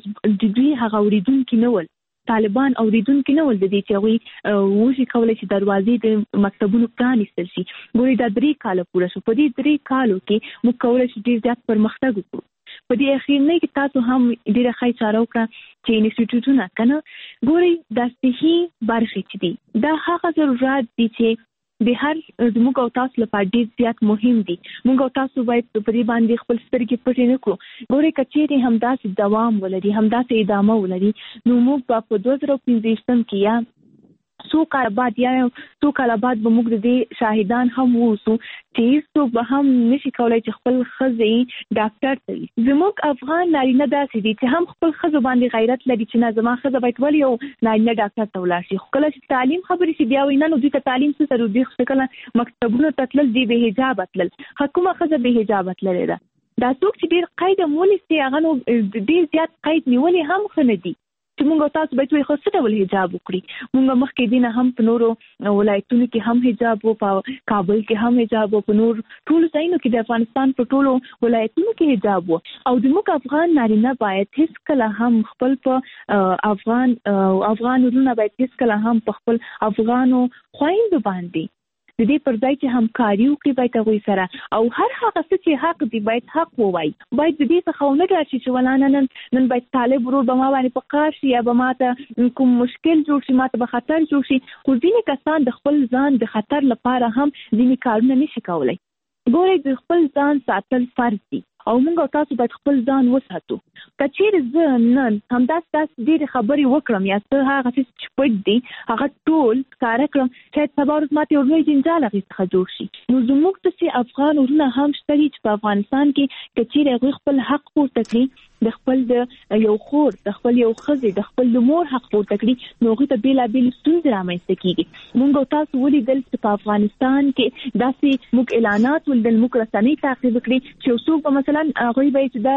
د دوی هغه اورېدونکي نه ول، طالبان اوریدونکي نه ول د دې چې هغوی وشي کولی چې دروازې د مکتبونو پرانیستل شي. ګورئ دا درې کاله پوره شو، په دې درې کالو کې موږ کولی شو ډېر زیات پرمختګ وکړو. په دې اخرنۍ کې تاسو هم ډېره ښه اشاره وکړه چې انسټیټیوټونه که نه ګورئ دا صحي برخې چې دي دا هغه ضرورات دي چې د هر زموږ او تاسو لپاره ډېر زیات مهم دي. موږ او تاسو باید په دې باندې خپل سترګې پټې نه کړو. ګورئ که چیرې همداسې دوام ولري، همداسې ادامه ولري، نو موږ به په دوه زره پنځویشتم کې یا څو کاله بعد یا څو کاله بعد به موږ د دې شاهدان هم ووسو چې هېڅوک به هم نشي کولی چې خپل ښځې ډاکټر ته وي. زموږ افغان نارینه داسې دي چې هم خپل ښځو باندې غیرت لري چې نه زما ښځه باید ولې یو نارینه ډاکټر ته ولاړ شي. خو کله چې تعلیم خبرې شي بیا وایي نه نو دوی ته تعلیم څه سره دوی خو کله مکتبونو ته تلل دوی بې حجابه تلل. ښه کومه ښځه بې حجابه تللې ده؟ دا څوک چې ډېر قید هم ونیسي هغه نو ډېر زیات قید نیولې هم ښه نه دي چې موږ تاسو باید وایي خو څه ډول حجاب وکړي. موږ مخکې دې نه هم په نورو ولایتونو کې هم حجاب و، په کابل کې هم حجاب و، په نور ټولو ځایونو کې د افغانستان په ټولو ولایتونو کې حجاب و. او زموږ افغان نارینه باید هېڅکله هم خپل په افغان افغان ورونه باید هېڅکله هم په خپل افغانو خویندو باندې د دې پر ځای چې همکاري وکړي باید هغوی سره او هر هغه څه چې حق دي باید حق ووایي. باید د دې څخه ونه ډار شي چې ولا نن نن باید طالب ورور به ما باندې په قهر شي یا به ما ته کوم مشکل جوړ شي، ما ته به خطر جوړ شي. خو ځینې کسان د خپل ځان د خطر لپاره هم ځینې کارونه نشي کولی. ګورئ د خپل ځان ساتل فرض دي او موږ او تاسو باید خپل ځان وساتو. که چیرې زه نن همداسې داسې ډېرې خبرې وکړم یا څه هغه څه چې پټ دي هغه ټول ښکاره کړم، شاید سبا ورځ ماته یو لوی جنجال هغې څخه جوړ شي. نو زموږ داسې افغان ورونه هم شته دي چې په افغانستان کې که چیرې هغوی خپل حق پورته کړي، د خپل د یو خور د خپل یو ښځې د خپل د مور حق پورته کړي، نو هغوی ته بېلابېلې ستونزې رامنځته کېږي. موږ او تاسو ولیدل چې په افغانستان کې داسې موږ اعلانات ولیدل، موږ رسنۍ تعقیب کړي چې یو څوک به مثلا هغوی به چې دا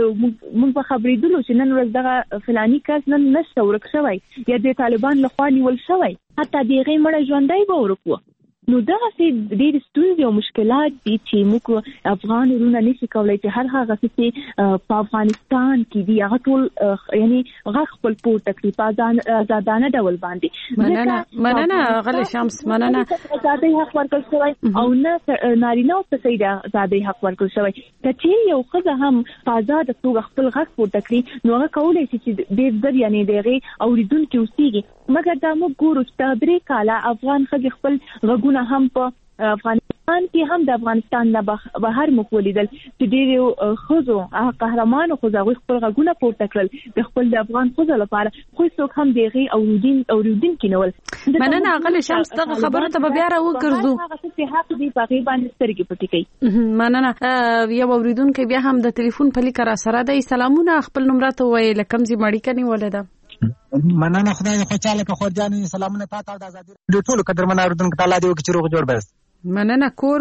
موږ به خبرېدلو چې نن ورځ دغه فلاني کس نن نشته ورک شوی یا د طالبان لخوا نیول شوی، حتی د هغې مړی ژوندی به ورک و. نو دا سي ډېر ستونزې او مشکلات دي چې موږ افغان ورونه نشي کولای چې هر هغه څه په افغانستان کې دي هغه ټول یعنی هغه خپل پورته کړي په آزادانه ډول باندې. مننه مننه غلې شمس، مننه. آزادۍ حق ورکړل شوی او نه نارینه او ښځې د آزادۍ حق ورکړل شوی. چې یو ښځه هم په آزاده توګه خپل غږ پورته کړي نو هغه کولی شي چې ډېر ژر یعنې د هغې اورېدونکي اوسېږي. مګر دا موږ ګورو چې دا درې کاله افغان ښځې خپل غږونه هم په افغانستان کې هم د افغانستان نه بهر موږ ولیدل چې ډېرو ښځو هغه قهرمانو ښځو هغوی خپل غږونه پورته کړل د خپل د افغان ښځو لپاره، خو هېڅوک هم د هغې اورېدونکي نه ول. مننه غلې شمس، دغه خبرو ته به بیا راوګرځو. هغه څه چې حق دي په هغې باندې سترګې پټې کوي. مننه. یو اورېدونکی بیا هم د ټلیفون په لیکه راسره دی. سلامونه، خپل نوم راته ووایئ، له کوم ځای مو اړیکه نیولې ده؟ مننه، خدای دې خوشاله کړي. خورجانې سلامونه تا ته او د ازادي راډیو ټولو قدرمنو اورېدونکو ته، الله دې وکړي چې روغ جوړ به. مننه. کور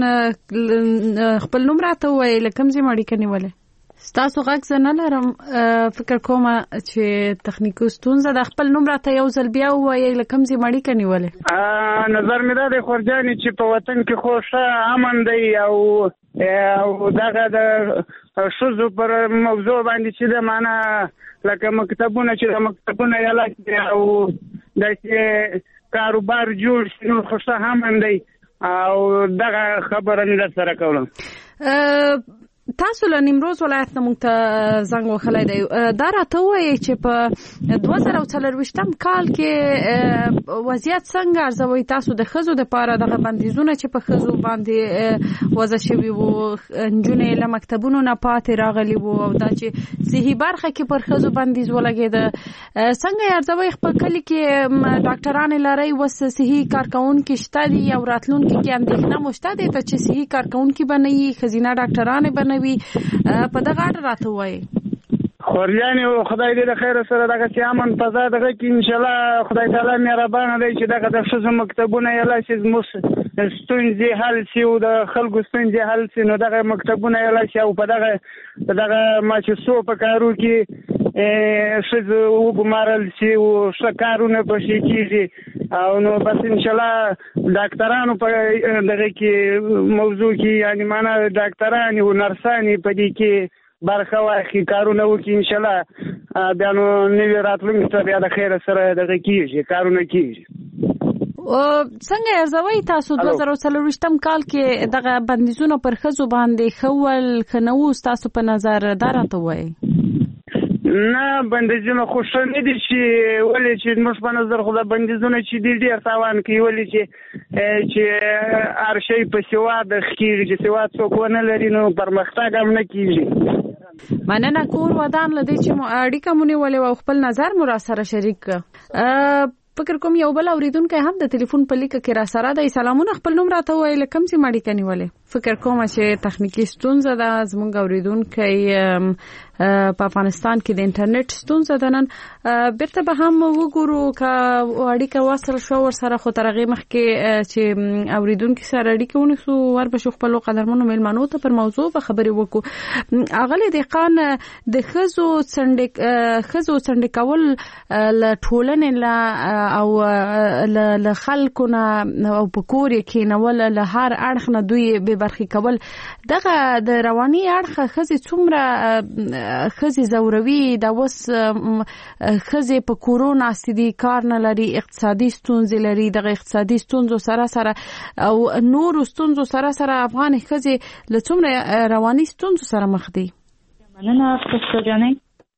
ودان، خپل نوم راته ووایئ، له کوم ځای مو اړیکه نیولې؟ ستاسو غږ زه نه لرم، فکر کوم چې تخنیکي ستونزه ده. خپل نوم راته یو ځل بیا ووایئ، له کوم ځای مو اړیکه نیولې؟ نظر مې دا دی خورجانې چې په وطن کې خو ښه امن دی او او دغه د ښځو پر موضوع باندې چې د معنا لکه مکتبونه چې د مکتبونه یاله او داسې کاروبار جوړ شي نو خو ښه امن دی او دغه خبره مې در سره کوله. تاسو له نیمروز ولایت نه موږ ته زنګ وهلی دی. دا راته ووایئ چې په دوه زره او څلرویشتم کال کې وضعیت څنګه ارزوئ تاسو د ښځو دپاره دغه بندیزونه چې په ښځو باندې وضع شوي وو، نجونې له مکتبونو نه پاتې راغلي وو او دا چې صحي برخه کې پر ښځو بندیز ولګېده، څنګه یې ارزوئ؟ خپل کلي کې ډاکټرانې لرئ، اوس صحي کارکوونکي شته دي او راتلونکي کې اندېښنه مو شته دی ته چې صحي کارکوونکي به نه وي، ښځینه ډاکټرانې به نه وي؟ په دغه اړه راته ووایئ. خورجانې خدای دې د خیره سره دغه چې امن فضا دغه کې انشاءالله خدای تعالی مهربانه دی چې دغه د ښځو مکتبونه یې لا شي زموږ ستونزې حل شي او د خلکو ستونزې حل شي نو دغه مکتبونه یې لا شي او په دغه په دغه مؤسسو په کارو کې ښځو وګمارل شي او ښه کارونه پکې کېږي او نو بس انشاءالله ډاکټرانو په دغه کې موضوع کې یعنې معنا ډاکټرانې او نرسانې په دې کې برخه واخلي، کارونه وکړي انشاءالله بیا نو نوي راتلونکي ته بیا د خیره سره دغه کېږي کارونه کېږي. څنګه ارزوئ تاسو دوه زره څلرویشتم کال کې دغه بندیزونه پر ښځو باندې ښه ول ښه نه وو ستاسو په نظر؟ دا راته ووایئ. نه بندیزونه خو ښه نه دي چې ولې چې زموږ په نظر خو دا بندیزونه چې دي ډېر تاوان کوي، ولې چې چې هر شی په سواد کېږي، چې سواد څوک ونه لري نو پرمختګ هم نه کېږي. مننه. کور ودان له دې چې مو اړیکه مو نیولې او خپل نظر مو راسره شریک کړه. فکر کوم یو بل اورېدونکی هم د ټلیفون په لیکه کې راسره دی. سلامونه، خپل نوم راته ووایئ، له کوم ځای مو اړیکه نیولې؟ فکر کوم چې تخنیکي ستونزه ده، زموږ اورېدونکی په افغانستان کې د انټرنیټ ستونزه ده. نن بیرته به هم وګورو که اړیکه وصل شو ورسره، خو تر هغې مخکې چې اورېدونکي سره اړیکه ونیسو وربشو خپلو قدرمنو میلمنو ته پر موضوع به خبرې وکړو. اغلې دهقان د ښځو څنډې ښځو څنډې کول له ټولنې له او له خلکو نه او په کور یې کېنول له هر اړخ نه دوی بې برخې کول، دغه د رواني اړخه ښځې څومره ښځې ځوروي؟ دا اوس ښځې په کورو ناستې دي، کار نه لري، اقتصادي ستونزې لري، دغه اقتصادي ستونزو سره سره او نورو ستونزو سره سره افغانې ښځې له څومره رواني ستونزو سره مخ دي؟ مننه پښتو جانې.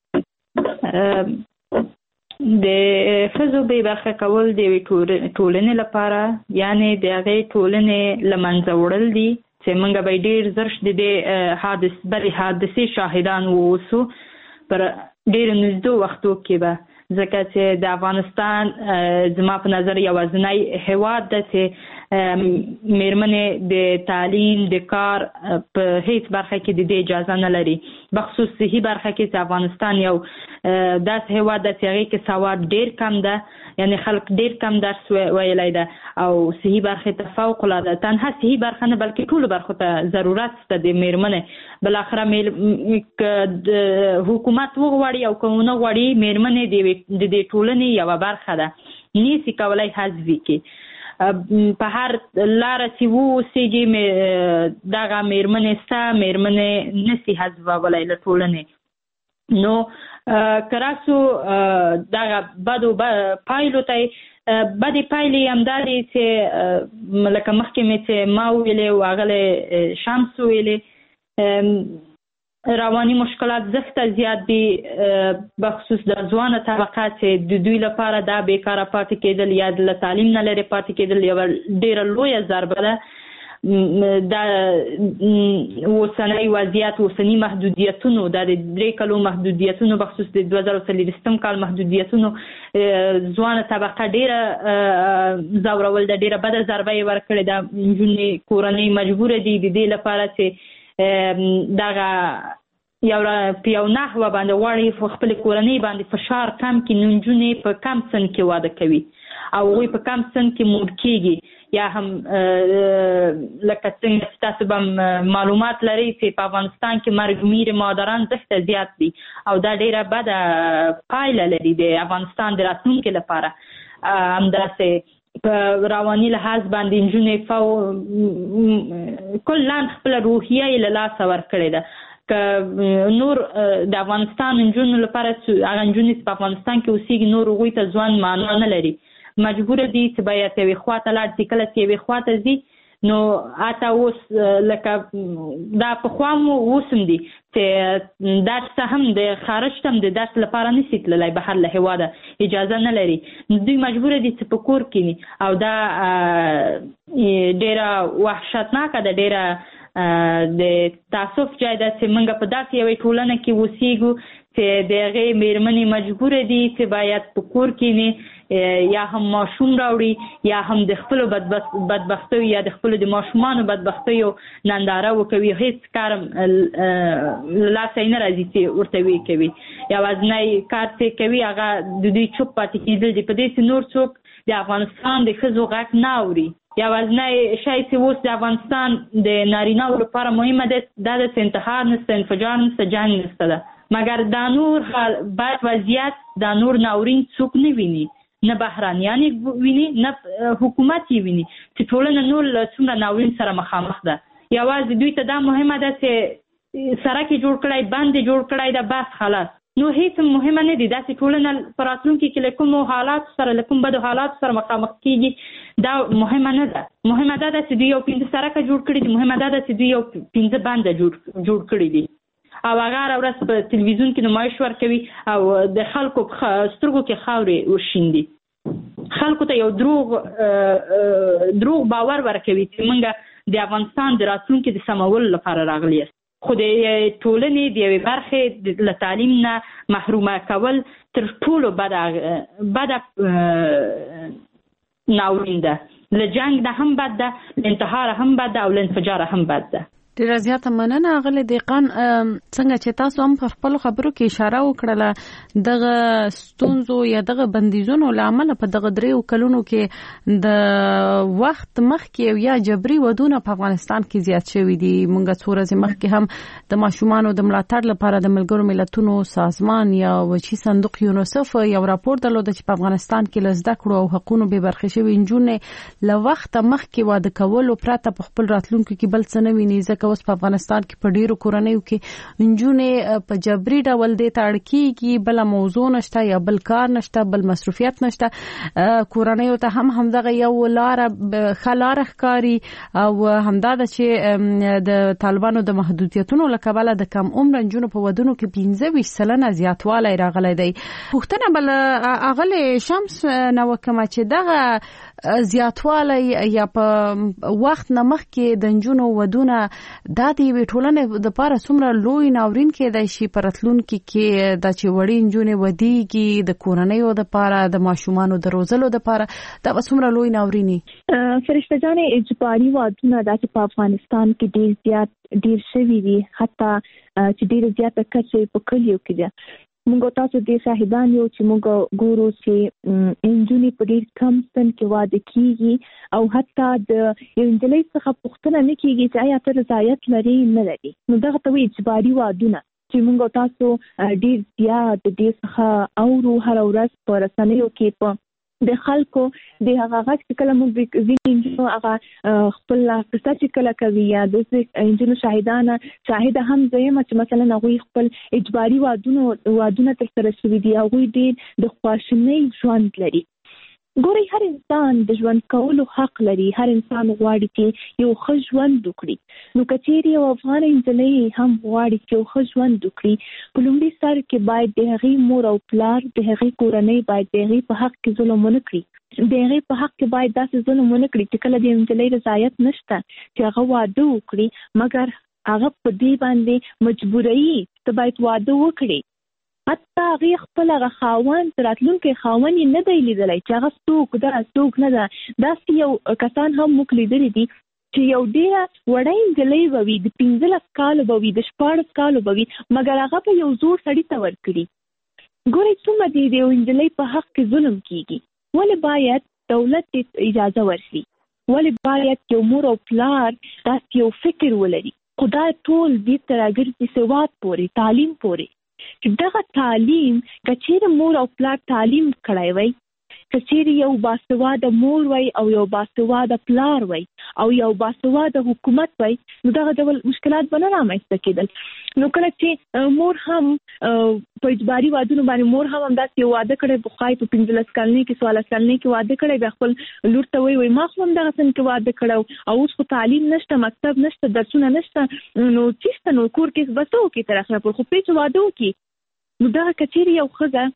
د ښځو بې برخه کول د یوې ټولنې لپاره یعنې د هغې ټولنې له منځه وړل دي چې موږ به ډېر زر د دې حادث بلې حادثې شاهدان واوسو پر ډېرو نږدې وختو کې به، ځکه چې د افغانستان زما په نظر یوازینی هېواد ده چې میرمنې د تعلیم د کار په هیڅ برخه کې د دې اجازه نه لري، بخصوص صحي برخه کې چې افغانستان یو داسې هېواد ده چې هغې کې سواد ډېر کم ده، یعنی خلک ډېر کم درس ویلی ده او صحي برخې ته فوق العاده تنها صحي برخه نه بلکې ټولو برخو ته ضرورت شته د میرمنې. بالاخره د حکومت وغواړي او که ونه غواړي میرمنې د دې ټولنې یوه برخه ده، نشي کولی حذف کړي. په هر لاره چې ووسیږي دغه میرمنې سته میرمنې نسي حذفولی له ټولنې. نو که راسو دغه بدو پایلو ته بدې پایلې همدا دي چې لکه مخکې مې چې ما وویلې او هغه شمس وویلې رواني مشکلات زښته زیات دي بخصوص د ځوانه طبقه چې د دوی لپاره دا بیکاره پاتې کېدل یا له تعلیم نه لرې پاتې کېدل یوه ډېره لویه ضربه ده. دا اوسنی وضعیت اوسني محدودیتونو دا د درې کلو محدودیتونو بخصوص د دوه زره څلوېښتم کال محدودیتونو ځوانه طبقه ډېره ځورول ده، ډېره بده ضربه یې ورکړې ده. نجونې کورنۍ مجبوره دي د دې لپاره چې دغه یو په یو نحوه باندې غواړي په خپلې کورنۍ باندې فشار کم کړي. نجونې په کم سن کې واده کوي او هغوی په کم سن کې مور کېږي. یا هم لکه څنګه چې تاسو به معلومات لرئ چې په افغانستان کې مرګ مادران زښته زیات دي او دا ډېره بده پایله لري د افغانستان د راتلونکي لپاره. همداسې په رواني لحاظ باندې نجونې فو کلا خپله روحیه یې له لاسه ورکړې ده. که نور د افغانستان نجونو لپاره هغه نجونې چې په افغانستان کې اوسېږي نور هغوی ته ځوان معنا نه لري، مجبوره دي چې باید یوې خوا ته لاړ شي. کله چې یوې خوا ته ځي نو حتی اوس لکه دا پخوا مو اوس هم دي چې درس هم د خارج ته هم د درس لپاره نشي تللی، بهر له هېواده اجازه نه لري. دوی مجبوره دي چې په کور کښېني او دا ډېره وحشتناکه ده، ډېره د تاسف جای ده چې موږ په داسې یوې ټولنه کې اوسېږو چې د هغې مېرمنې مجبوره دي چې باید په کور کښېني یا هم ماشوم راوړي یا هم د خپلو بدبختیو یا د خپلو د ماشومانو بدبختیو ننداره وکوي. هېڅ کار له لاسه یې نه راځي چې ورته ویې کوي. یوازینی کار چې کوي هغه د دوی چوپ پاتې کېدل دي. په دې چې نور څوک د افغانستان د ښځو غږ نه اوري. یوازینی شی چې اوس د افغانستان د نارینه‌و لپاره مهمه ده دا ده چې انتحار نشته، انفجار نشته، جنګ نشته ده. مګر دا نور بد وضعیت دا نور ناورین څوک نه ویني، نه بهرانیان یې ویني نه حکومت یې ویني چې ټولنه نور له څومره ناورین سره مخامخ ده. یوازې دوی ته دا مهمه ده چې سړک یې جوړ کړی، بند یې جوړ کړی ده، بس خلاص. نو هېڅ مهمه نه دي. داسې ټولنه په راتلونکي کې له کومو حالاتو سره له کوم بدو حالاتو سره مخامخ کېږي دا مهمه نه ده. مهمه دا ده چې دوی یو پنځه سړکه جوړ کړي دي، مهمه دا ده چې دوی یو پنځه بنده جوړ کړي دي او هغه هره ورځ په تلویزیون کې نمایش ورکوي او د خلکو په سترګو کې خاورې ورشیندي. خلکو ته یو دروغ دروغ باور ورکوي چې موږ د افغانستان د راتلونکي د سمولو لپاره راغلي یاست. خو د ټولنې د یوې برخې له تعلیم نه محرومه کول تر ټولو بده بده ناورین ده. له جنګ نه هم بد ده، له انتحاره هم بد ده او له انفجاره هم بد ده. ډیره زیاته مننه اغلی دیقان. څنګه چې تاسو هم په خپل خبرو کې اشاره وکړه دغه ستونزو یا دغه بندیزونو لامل په دغه دریو کلونو کې د وخت مخکې یا جبري ودونه په افغانستان کې زیات شوي دي. مونږ څو ورځې مخکې هم د ماشومانو د ملاتړ لپاره د ملګرو ملتونو سازمان یا وچی صندوق یونیسف یو راپور درلود چې په افغانستان کې له زده کړو او حقوقو بې برخې شوي نجونې له وخت مخکې واده کولو پرته په خپل راتلونکي کې بل څه نه ویني. ځکه اوس په افغانستان کې په ډیرو کورنیو کې نجونې په جبري ډول دې ته اړ کېږي، بله موضوع نشته یا بل کار نشته، بل مصروفیت نشته. کورنیو ته هم همدغه یو لاره ښه لاره ښکاري او همدا ده چې د طالبانو د محدودیتونو له کبله د کم عمره نجونو په ودونو کې پنځه ویشت سلنه زیاتوالی راغلی دی. پوښتنه بله اغلی شمس نه وکړمه چې دغه زیاتوالی یا په وخت نه مخکې د نجونو ودونه دا د یوې ټولنې دپاره څومره لوی ناورین کېدی شي په راتلونکي کې دا چې وړې نجونې ودیږي د کورنیو دپاره د ماشومانو د روزلو دپاره دا به څومره لوی ناورین وي. فرشته جانې اجباري ودونه دا چې په افغانستان کې ډېر زیات ډېر شوي دي، حتی چې ډېره زیاته کچه په کلیو کې ده. موږ تاسو دې شاهدان یو چې موږ ګورو چې نجونې په ډېر کم سن کې واده کېږي او حتی د یو نجلۍ څخه پوښتنه نه کېږي چې آیا ته رضایت لرې نه لري. نو دغه ته وایي اجباري ودونه چې موږ تاسو ډېر زیات ډېر څخه اورو هره ورځ په رسنیو کې په د خلکو د هغه غږ چې کله موږ وینو هغه خپل قصه چې کله کوي یا د انجنونو شاهدانه شاهده هم زما چې مثلا هغه خپل اجباري وادونه وادونه تر سره شوي دي هغه د خواشنۍ ژوند لري. ګوري هر انسان د ژوند کولو حق لري، هر انسان غواړي چې یو ښه ژوند وکړي. نو کچېرې یو افغان نجلۍ هم غواړي چې یو ښه ژوند وکړي، په لومړي سر کې باید د هغې مور او پلار د هغې کورنۍ باید د هغې په حق کې ظلم ونه کړي، د هغې په حق کې باید داسې ظلم ونه کړي چې کله د نجلۍ رضایت نشته چې هغه واده وکړي، مګر هغه په دې باندې مجبوروي ته باید واده وکړي. حتی هغه خپل هغه خاوند راتلونکي خاوند یې نه دی لیدلی چې هغه څوک ده څوک نه ده. داسې یو کسان هم موږ لیدلي دي چې یو ډېره وړه نجلۍ به وي، د پنځلس کالو به وي، د شپاړس کالو به وي، مګر هغه به یو زوړ سړي ته ورکړي. ګورئ څومره د یو نجلۍ په حق کې ظلم کیږي. ولې باید دولت اجازه ورکړي؟ ولې باید یو مور او پلار داسې یو فکر ولري؟ خدای ټول دې ته راګرځي سواد پورې، تعلیم پورې، چې دغه تعلیم کچېرې مور او پلار تعلیم کړی وای، کچېرې یو باسواده مور وای او یو باسواده پلار وای او یو باسواده حکومت وای، نو دغه ډول مشکلات به نه رامنځته کېدل. نو کله چې مور هم په اجباري وادونو باندې مور هم همداسې یو واده کړی، پخوای په پنځلس کلنۍ کې څوارلس کلنۍ کې واده کړی، بیا خپل لور ته وایي وایي ما خو هم دغه سن کې واده کړی او اوس خو تعلیم نشته، مکتب نشته، درسونه نشته، نو چېسته نو کور کې به څه وکړي تر اخره پورې، خو پرې چې واده وکړي. نو دغه کچېرې یو ښځه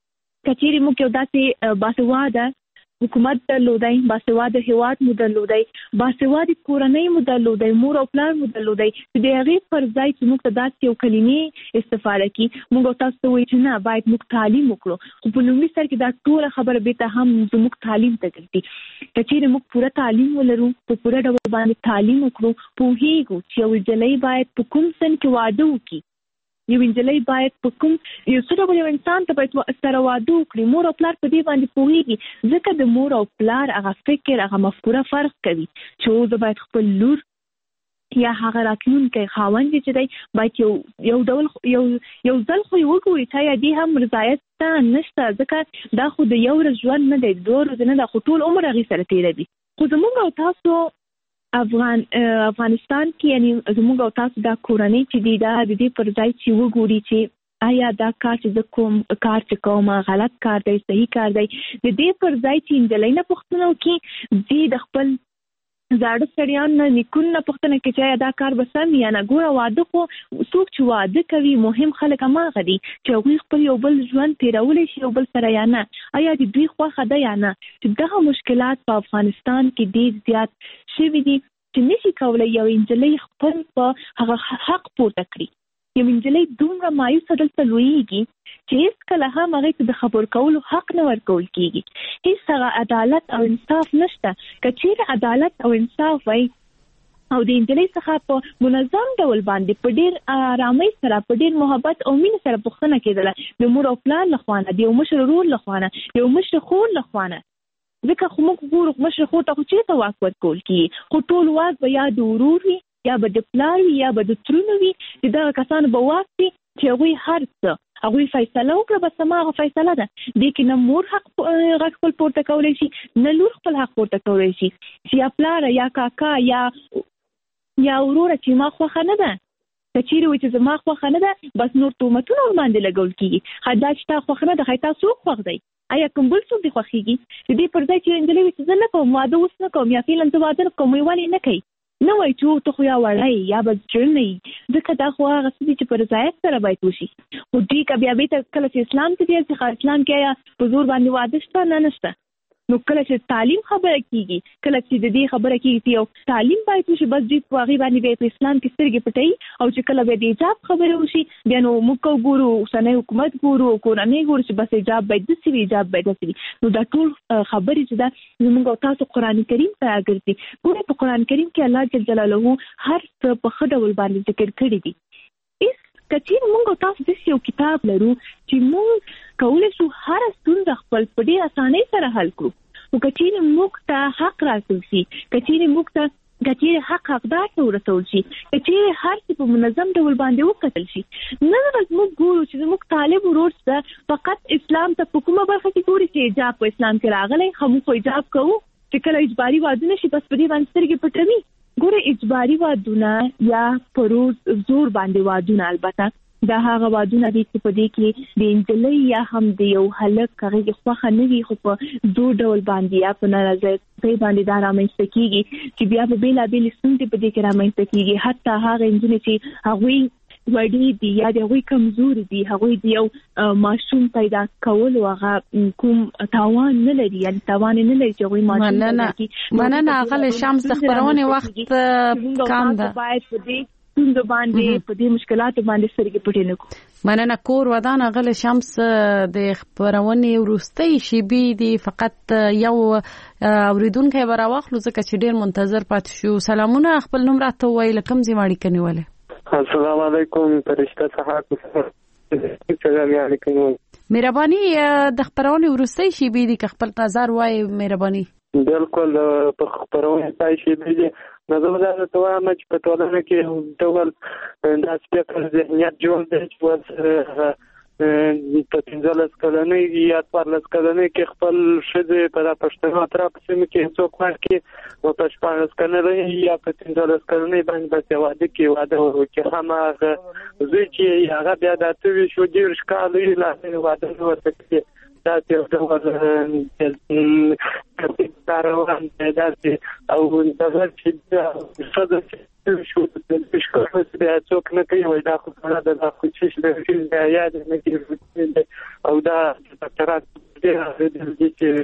کچېرې موږ یو داسې باسواده حکومت درلودی، باسواده هیواد مو درلودی، باسواده کورنۍ مو درلودی، مور او پلار مو درلودی، چې د هغې پر ځای چې موږ ته داسې یو کلمې استفاده کړي، موږ تاسو ته وایي چې نه باید موږ تعلیم وکړو. خو په لومړي سر کې دا ټوله خبره بېرته هم زموږ تعلیم ته ګرځي. کچېرې موږ پوره تعلیم ولرو، په پوره ډول باندې تعلیم وکړو، پوهېږو چې یو نجلۍ باید په کوم سن کې واده وکړي، یو نجلۍ باید په کوم یو څه ډول یو انسان ته باید سره واده وکړي. مور او پلار په دې باندې پوهېږي، ځکه د مور او پلار هغه فکر هغه مفکوره فرق کوي چې اوس باید خپل لور یا هغه راتلونکی خاوند چې دی باید یو یو ډول یو یو ځل خو یې وګوري چې یا دې هم رضایت ته نشته، ځکه دا خو د یو ورځ ژوند نه دی، دوه ورځې نه ده، خو ټول عمر هغې سره تېروي. خو زموږ او تاسو افغان افغانستان کې یعنی زموږ او تاسو دا کورنۍ چې دی دا د دې پر ځای چې وګوري چې آیا دا کار چې زه کوم کار چې کوم غلط کار دی صحیح کار دی، د دې پر ځای چې نجلۍ نه پوښتنه وکړي، دې د خپل زاړه سړیان نه نیکونو نه پوښتنه کوي چې دا کار به سم یا نه. ګوره واده خو څوک چې واده کوي مهم خلک هماغه دي چې هغوی خپل یو بل ژوند تېرولی شي یو بل سره یا نه، آیا د دوی خوښه ده یا نه. چې دغه مشکلات په افغانستان کې ډېر زیات شوي دي چې نشي کولی یو نجلۍ خپل په هغه حق پورته کړي. یو نجلۍ دومره مایوسه دلته لویېږي چې هېڅکله هم هغې ته د خبر کولو حق نه ورکول کېږي، هېڅ هغه عدالت او انصاف نشته. که چېرې عدالت او انصاف وای او د نجلۍ څخه په منظم ډول باندې په ډېر ارامۍ سره په ډېر محبت او مینې سره پوښتنه کېدله د مور او پلار لخوا نه، د یو مشر ورور لخوا نه، د یو مشر خور لخوا نه، ځکه خو موږ ګورو مشر خور ته خو چېرته واک ورکول کېږي، خو ټول واک به یا د ورور وي یا به د پلار وي یا به د ترونو وي، چې دغه کسانو به واک وي چې هغوی هر څه هغوی فیصله وکړه، بس هماغه فیصله ده. دې کې نه مور حق غږ خپل پورته کولی شي، نه لور خپل حق پورته کولی شي، چې یا پلاره یا کاکا یا یا وروره چې ما خوښه نه ده، که چېرې وایي چې زما خوښه نه ده، بس نور تهمتونه ورباندې لګول کېږي. ښه دا چې تا خوښه نه ده، ښایي تا څوک خوښ دی؟ آیا کوم بل څوک دې خوښېږي؟ د دې پر ځای چې نجلۍ وایي چې زه نه کوم واده اوس نه کوم یا فعلا زه واده نه کوم، وایي ولې نه کوي؟ نه وایي چې ته خو یا وړی یا به زړه نه یي، ځکه دا خو هغه څه دي چې په رضایت سره باید وشي. خو دوی که بیا بېرته کله چې اسلام ته ځي، اسلام کې آیا په زور باندې واده شته؟ نه نشته. نو کله چې تعلیم خبره کېږي، کله چې د دې خبره کېږي چې یو تعلیم باید وشي، بس دوی په هغې باندې بیا په اسلام کې سترګې پټوي، او چې کله بیا د حجاب خبره وشي، بیا نو موږ ګورو اوسنی حکومت ګورو کورنۍ ګورو چې بس حجاب باید داسې وي، حجاب باید داسې وي. نو دا ټول خبرې چې ده زموږ او تاسو قرآن کریم ته راګرځي. ګورئ په قرآن کریم کې الله جل جلاله هر څه په ښه ډول باندې ذکر کړي دي. که چېرې موږ او تاسو داسې یو کتاب لرو چې موږ کولی شو هره ستونزه خپل په ډېرې اسانۍ سره حل کړو، خو که چېرې موږ ته حق راکړل شي، که چېرې موږ ته کچې حق حقدار ته ورسول شي، کچې هر څه په منظم ډول باندې وکتل شي. نن ورځ موږ ګورو چې موږ طالب ورور څه فقط اسلام ته په کومه برخه کې ګوري چې حجاب په اسلام کې راغلی، خو موږ حجاب کوو چې کله اجباري وادونه شي بس په دې باندې سترګې پټوي. ګوره اجباري وادونه یا پروز زور باندې وادونه البته دا هغه وادونه دي چې په دې کې د انجلۍ یا هم د یو هلک هغه خوښه نه وي، خو په زور ډول باندې یا په نارضایتۍ باندې دا رامنځته کېږي چې بیا په بېلابېلې ستونزې په دې کې رامنځته کېږي. حتی هغه نجونې چې هغوی وړې دي یا د هغوی کمزوري دي، هغوی د یو ماشوم پیدا کولو هغه کوم تاوان نه لري، یعنې تاوان نه لري چې هغوی ماشوم پیدا کړي. مننه اغلې شمس، د خپرونې وخت کم ده. باید په دې څنګه باندې په دې مشکلاتو باندې سرګې پټې نه کړو. مننه کور ودان غل شمس، د خبرونې وروستۍ شیبې دي فقط یو اوریدونکو به راوخلو ځکه چې ډیر منتظر پاتې شو. سلامونه، خپل نوم راته ووایئ، له کوم ځای مو اړیکه نیولې؟ السلام علیکم، فرشته صحاک څنګه مهرباني د خبرونې وروستۍ شیبې دي که خپل نظر وایي مهرباني. بالکل په خبرونې پای شیبې دي نو زه دا ته وایم چې په ټولنه کې یو ډول داسې فکر ذهنیت جوړ دی چې ورسره په پنځلس کلنۍ یا څوارلس کلنۍ کې خپل ښځې په دا پښتنو اطرافو سیمو کې څوک ورکړي او په شپاړس کلنۍ یا په پنځلس کلنۍ باندې باسواده کې واده وکړي. هماغه زوی چې هغه بیا د اته ویشت دېرش کالو یې لا واده نه ورته کړي. داسې یو ډول کاروان دی داسې او دغه چې ښځه چې شو د شکر بیا څوک نه کوي، وایي دا خو سره ده، دا خو چې لري بیا یاد نه کېږي. او دا ډاکټران ډېر دي چې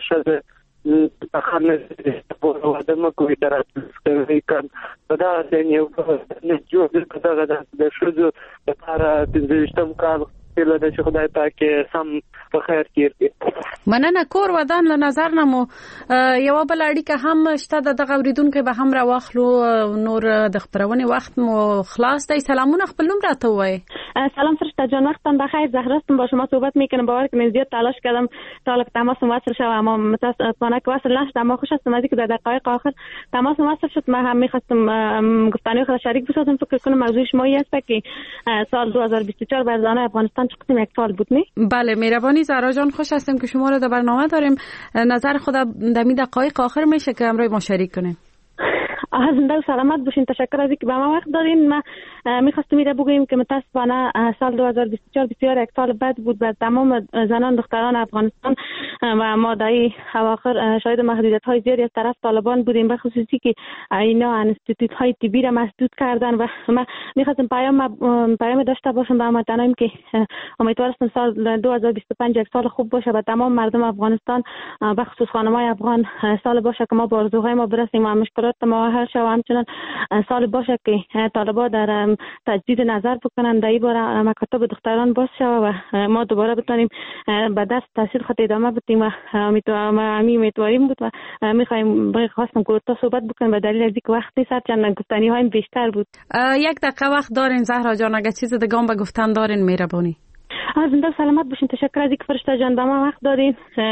ښځه په خانه کې واده مه کوئ، د راتلونکي کال په دغه ځای یو نه جوړ دی. په دغه د ښځو لپاره پنځه ویشتم کال له د خدای پاک سم په خیر کړي. مننه کور ودان، له نظر نه مو یو بل اړیکه هم شته، دغه اوریدونکو به هم راوخلو. نور د خبرونې وخت مو خلاص دی. سلامونه، خپل نوم راته ووایئ. سلام فرشته جان، وقتتان بخیر. زهرا هستم، با شما صحبت میکنم. باور کنید زیاد تلاش کردم تا حالا تماس وصل شد اما متاسفانه که وصل نشد. اما خوش هستم از اینکه در دقایق آخر تماس وصل شد. من هم میخواستم گفتنی خود شریک بشم. فکر کنم موضوع شما این است که سال دو هزار و بیست و چهار بر زنان افغانستان چه قسم یک سال بود نه؟ بله مهربانی زهرا جان، خوش هستم که شما رو در برنامه داریم. نظر خود در می دقایق آخر میشه که همراه ما شریک کنیم. زنده و سلامت باشین. تشکر از اینکه به ما وقت دارین. ما میخواستم ایده بگوییم که متاسفانه سال دو هزار و بیست و چهار بسیار یک سال بد بود بر تمام زنان دختران افغانستان و ما در اواخر شاهد محدودیت های زیادی از طرف طالبان بودیم، به خصوصی که اینا انستیتوت های طبی را مسدود کردن. و ما میخواستم پیام پیام داشته باشم به هموطنان که امیدوارم سال دو هزار و بیست و پنج یک سال خوب باشه و تمام مردم افغانستان به خصوص خانم‌های افغان سال باشه که ما به آرزوهای ما برسیم و مشکلات ما حل شه و همچنان سال باشه که طالبان در تجدید نظر بکنن، در این باره مکاتب دختران باز شود و ما دوباره بتونیم به دست تحصیل خود ادامه بدیم و امیدواریم بود و میخوایم خواستم که تا صحبت بکنم به دلیل از اینکه وقت نیست، چند گفتنی هایم بیشتر بود. یک دقیقه وقت دارین زهرا جان، اگه چیز دیگه هم به گفتن دارین مهربانی. زنده سلامت باشین. تشکر از اینکه فرشته جان دما وقت دادین.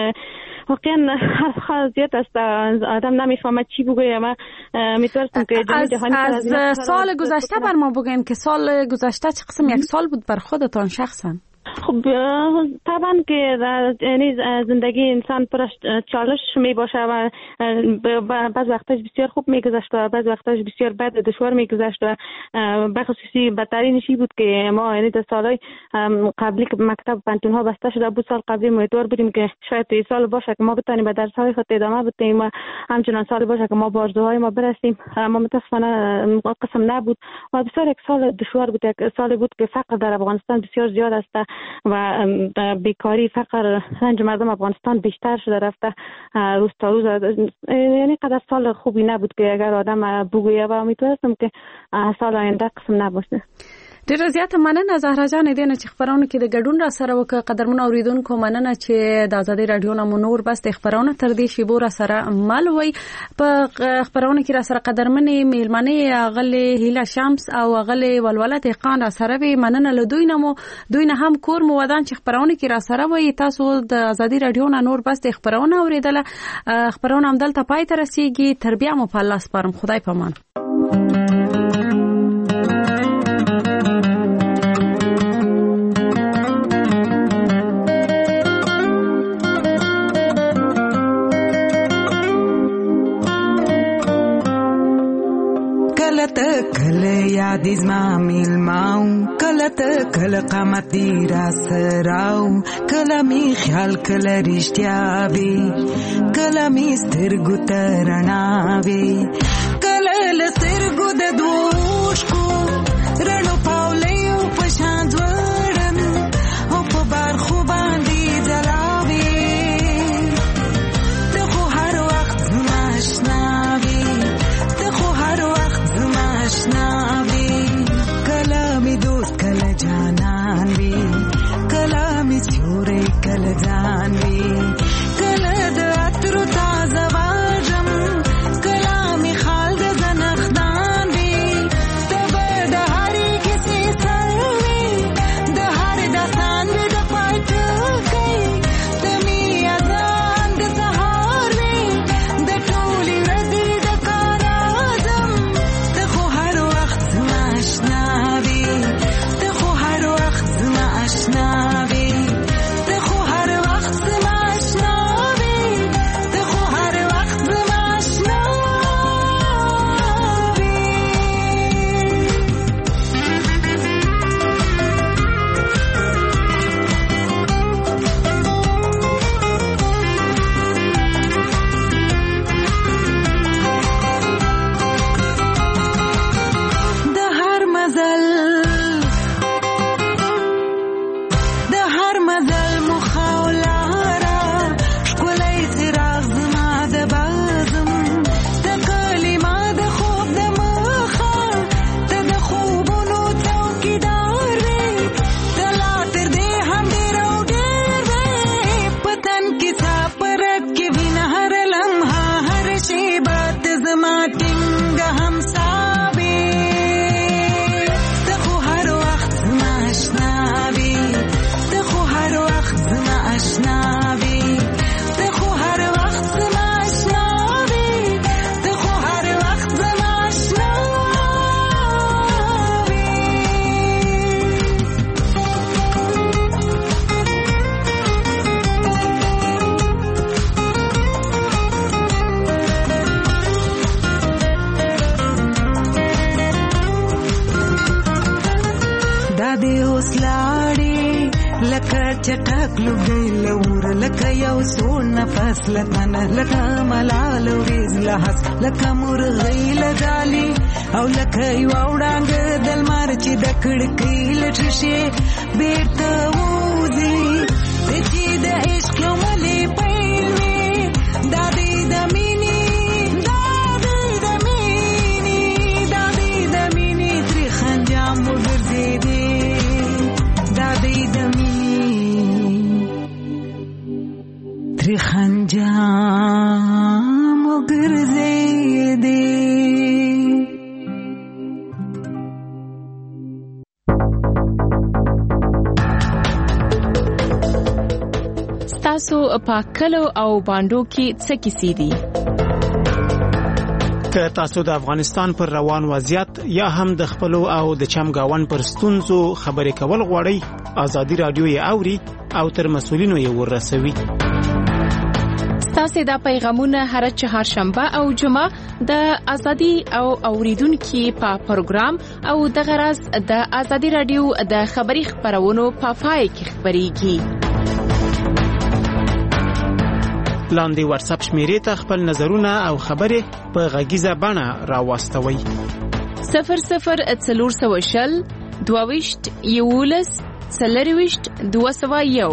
واقعا حرف زیاد است، آدم نمیفهمه چی بگه. ما میتونستم که جامعه جهانی از, از سال گذشته بر ما بگین که سال گذشته چه قسم یک سال بود بر خودتان شخصا؟ خب طبعا که یعنی زندگی انسان پر چالش می باشه و بعض وقتاش بسیار خوب میگذشت و بعض وقتاش بسیار بد و دشوار میگذشت و به خصوصی بدترین چیزی بود که ما یعنی در سالهای قبلی که مکتب پانتون ها بسته شده بود، سال قبلی امیدوار بودیم که شاید این سال باشه که ما بتونیم به درس های خود ادامه بدیم و همچنان سال باشه که ما به آرزوهای ما برسیم. اما متاسفانه قسم نبود و بسیار یک سال دشوار بود. یک سال بود که فقر در افغانستان بسیار زیاد است و بیکاری فقر رنج مردم افغانستان بیشتر شده رفته روز تا روز. یعنی قدر سال خوبی نبود که اگر آدم بگویه و امیدوارم که سال آینده قسم نباشه. ډیره زیاته مننه زهرا جان دې نه چې خبرونه کې د ګډون را سره وک قدرمن اوریدونکو مننه چې د ازادي رادیو نه نور بس د خبرونه تر دې شی بور سره مل وي په خبرونه کې را سره قدرمنې میلمنې غلې هیله شمس او غلې ولولت قان را سره وي مننه له دوی نه مو دوی نه هم کور مو ودان چې خبرونه کې را سره وي تاسو د ازادي رادیو نه نور بس د خبرونه اوریدله خبرونه هم دلته پای ته رسیږي تربیه مو په الله سپارم خدای پامان کله یاد زما میلماو کله ته کله قامتی را سراو کله می خیال کله رښتیا وی کله می سترګو ترنا وی کله لسترګو د دوشکو رڼو پاولیو پشان ځوړن او په بار خو باندې ځلاوي ته خو هر وخت زما آشنا وی ته خو هر وخت زما آشنا وی کله می دوست کله جانان وی کله می سیوری کله ځان وی کله د عطر تازه واجم کله می خال د زنخدان وی تبه د هرې کیسې سر وی د هر داستان وی د پای ټکی د مینې اذان د سهار وی د ټولې ورځې د کار اعظم ته خو هر وخت زما آشنا وی ته خو هر وخت زما آشنا وی ته خو هر وخت زما آشنا وی ته خو هر وخت زما آشنا وی د هر مزل د هر مزل مخاولاره ښکلی څراغ زما د بازم د کلمه د خوب د مخه ته د خوبونو څوکیدار وې ته لا تر دې هم ډېر او ډېر وې په تن کې سا پرک کې وینه هر لمحه هر شیبه ته زما ټینګه همسا وې ته خو هر وخت زما آشنا وې ته خو هر وخت زما آشنا وې ته خو هر وخت زما آشنا وې ته خو هر وخت زما آشنا دا دې اوس لاړې لکه چټک لوګی لور لکه یو سوړ نفس لتنه لکه ملال وریز لحس لکه مرغۍ لګالي او لکه یو وړانګه د لمر چې د کړکۍ لټشي بیرته وځي چې د عشق ملي پیل وي دا دې د مینې دا دې د مینې دا دې د مینې ترې خنجام وګرځېدې دا دې د مینې ترې خنجام وګرځېدې ستاسو په کلو او باندو کې څه کیسې دي که تاسو د افغانستان پر روان وضعیت یا هم د خپلو او د چمګاون پر ستونزو خبرې کول غواړئ ازادي رادیو یې اوري او تر مسؤلینو یې ورسوي ستاسو د پیغامونه هر چهارشنبه او جمعه د ازادي او اوریدونکو په پروګرام او د غرض د ازادي رادیو د خبري خبرونو په فای کې خبريږي لاندې واتس اپ شمیرې ته خپل نظرونه او خبرې په غږیزه بڼه راوستوي صفر صفر څلور سوه شل دوه ویشت یولس څلور ویشت دوه سوه یو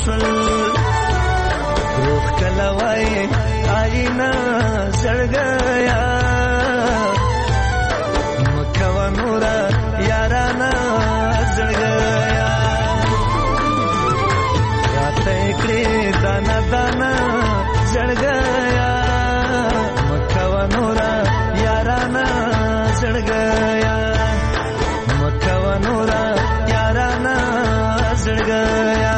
شل روح کلوای آینا زړګیا مکوا نورا یارانا زړګیا راته کړې دانا دانا زړګیا مکوا نورا یارانا زړګیا مکوا نورا یارانا زړګیا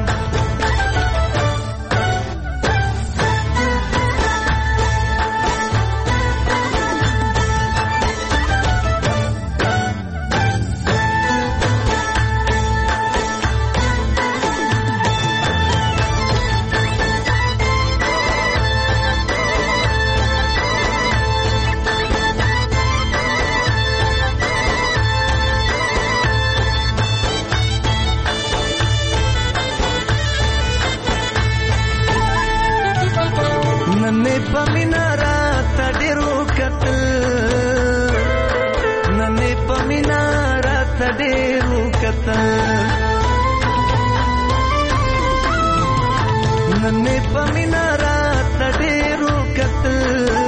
नन्हे पमीना रात डेरू कतल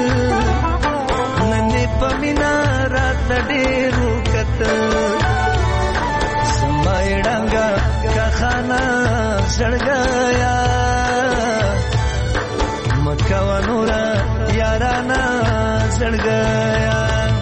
नन्हे पमीना रात डेरू कतल समय डांगा का खाना सड़ गया मक्का नूरा याराना सड़ गया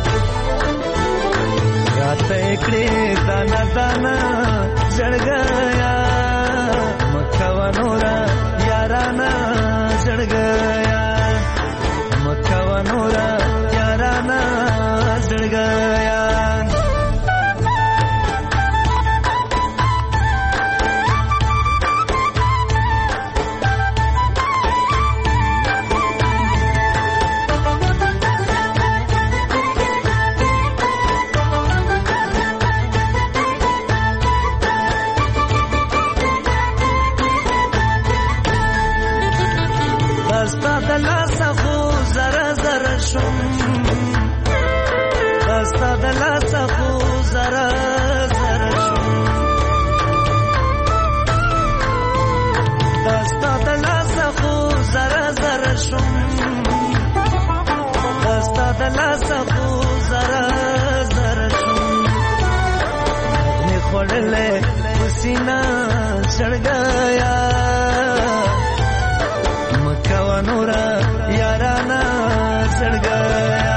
रात एकड़े दाना दाना सड़ गया मक्का नूरा याराना सड़ गया मक्का नूरा याराना सड़ गया Basta de la safu zara zara shum Basta de la safu zara zara shum Basta de la safu zara zara shum Apne khole pasina chad gaya Makka wa nura yarana chad gaya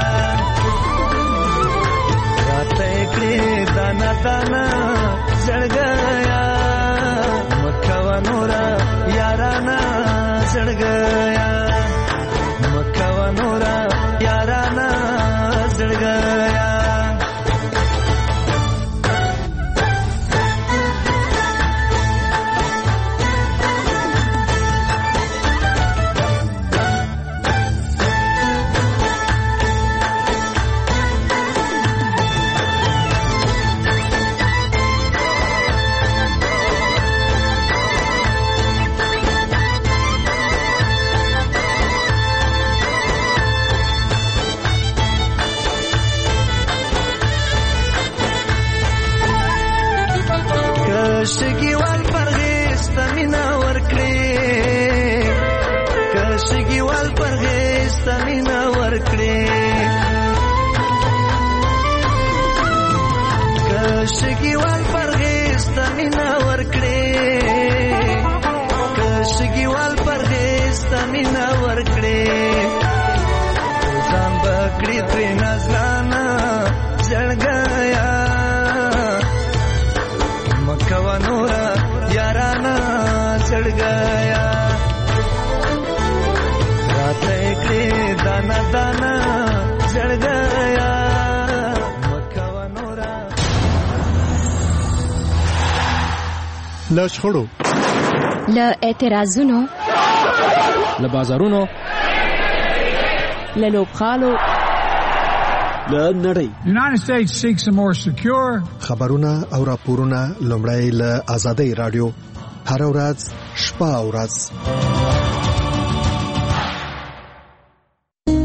दाना दाना जड़ गया मक्का नूरा याराना जड़ गया मक्का नूरा याराना जड़ गया कशगी वाल परगेस तमिना वर्कड़े कशगी वाल परगेस तमिना वर्कड़े कशगी वाल परगेस तमिना वर्कड़े कशगी वाल परगेस तमिना वर्कड़े जान बकड़ी पे नजराना जड़ गया मक्का नूरा याराना चढ़ गया रात एकड़े दाना दाना चढ़ गया मक्का नूरा لا شخړو لا اعتراضونو لا بازارونو لا لوبخالو لا نړۍ The United States seeks a more secure خبرونه او راپورونه لومړی له آزادۍ رادیو هر ورځ شپه او ورځ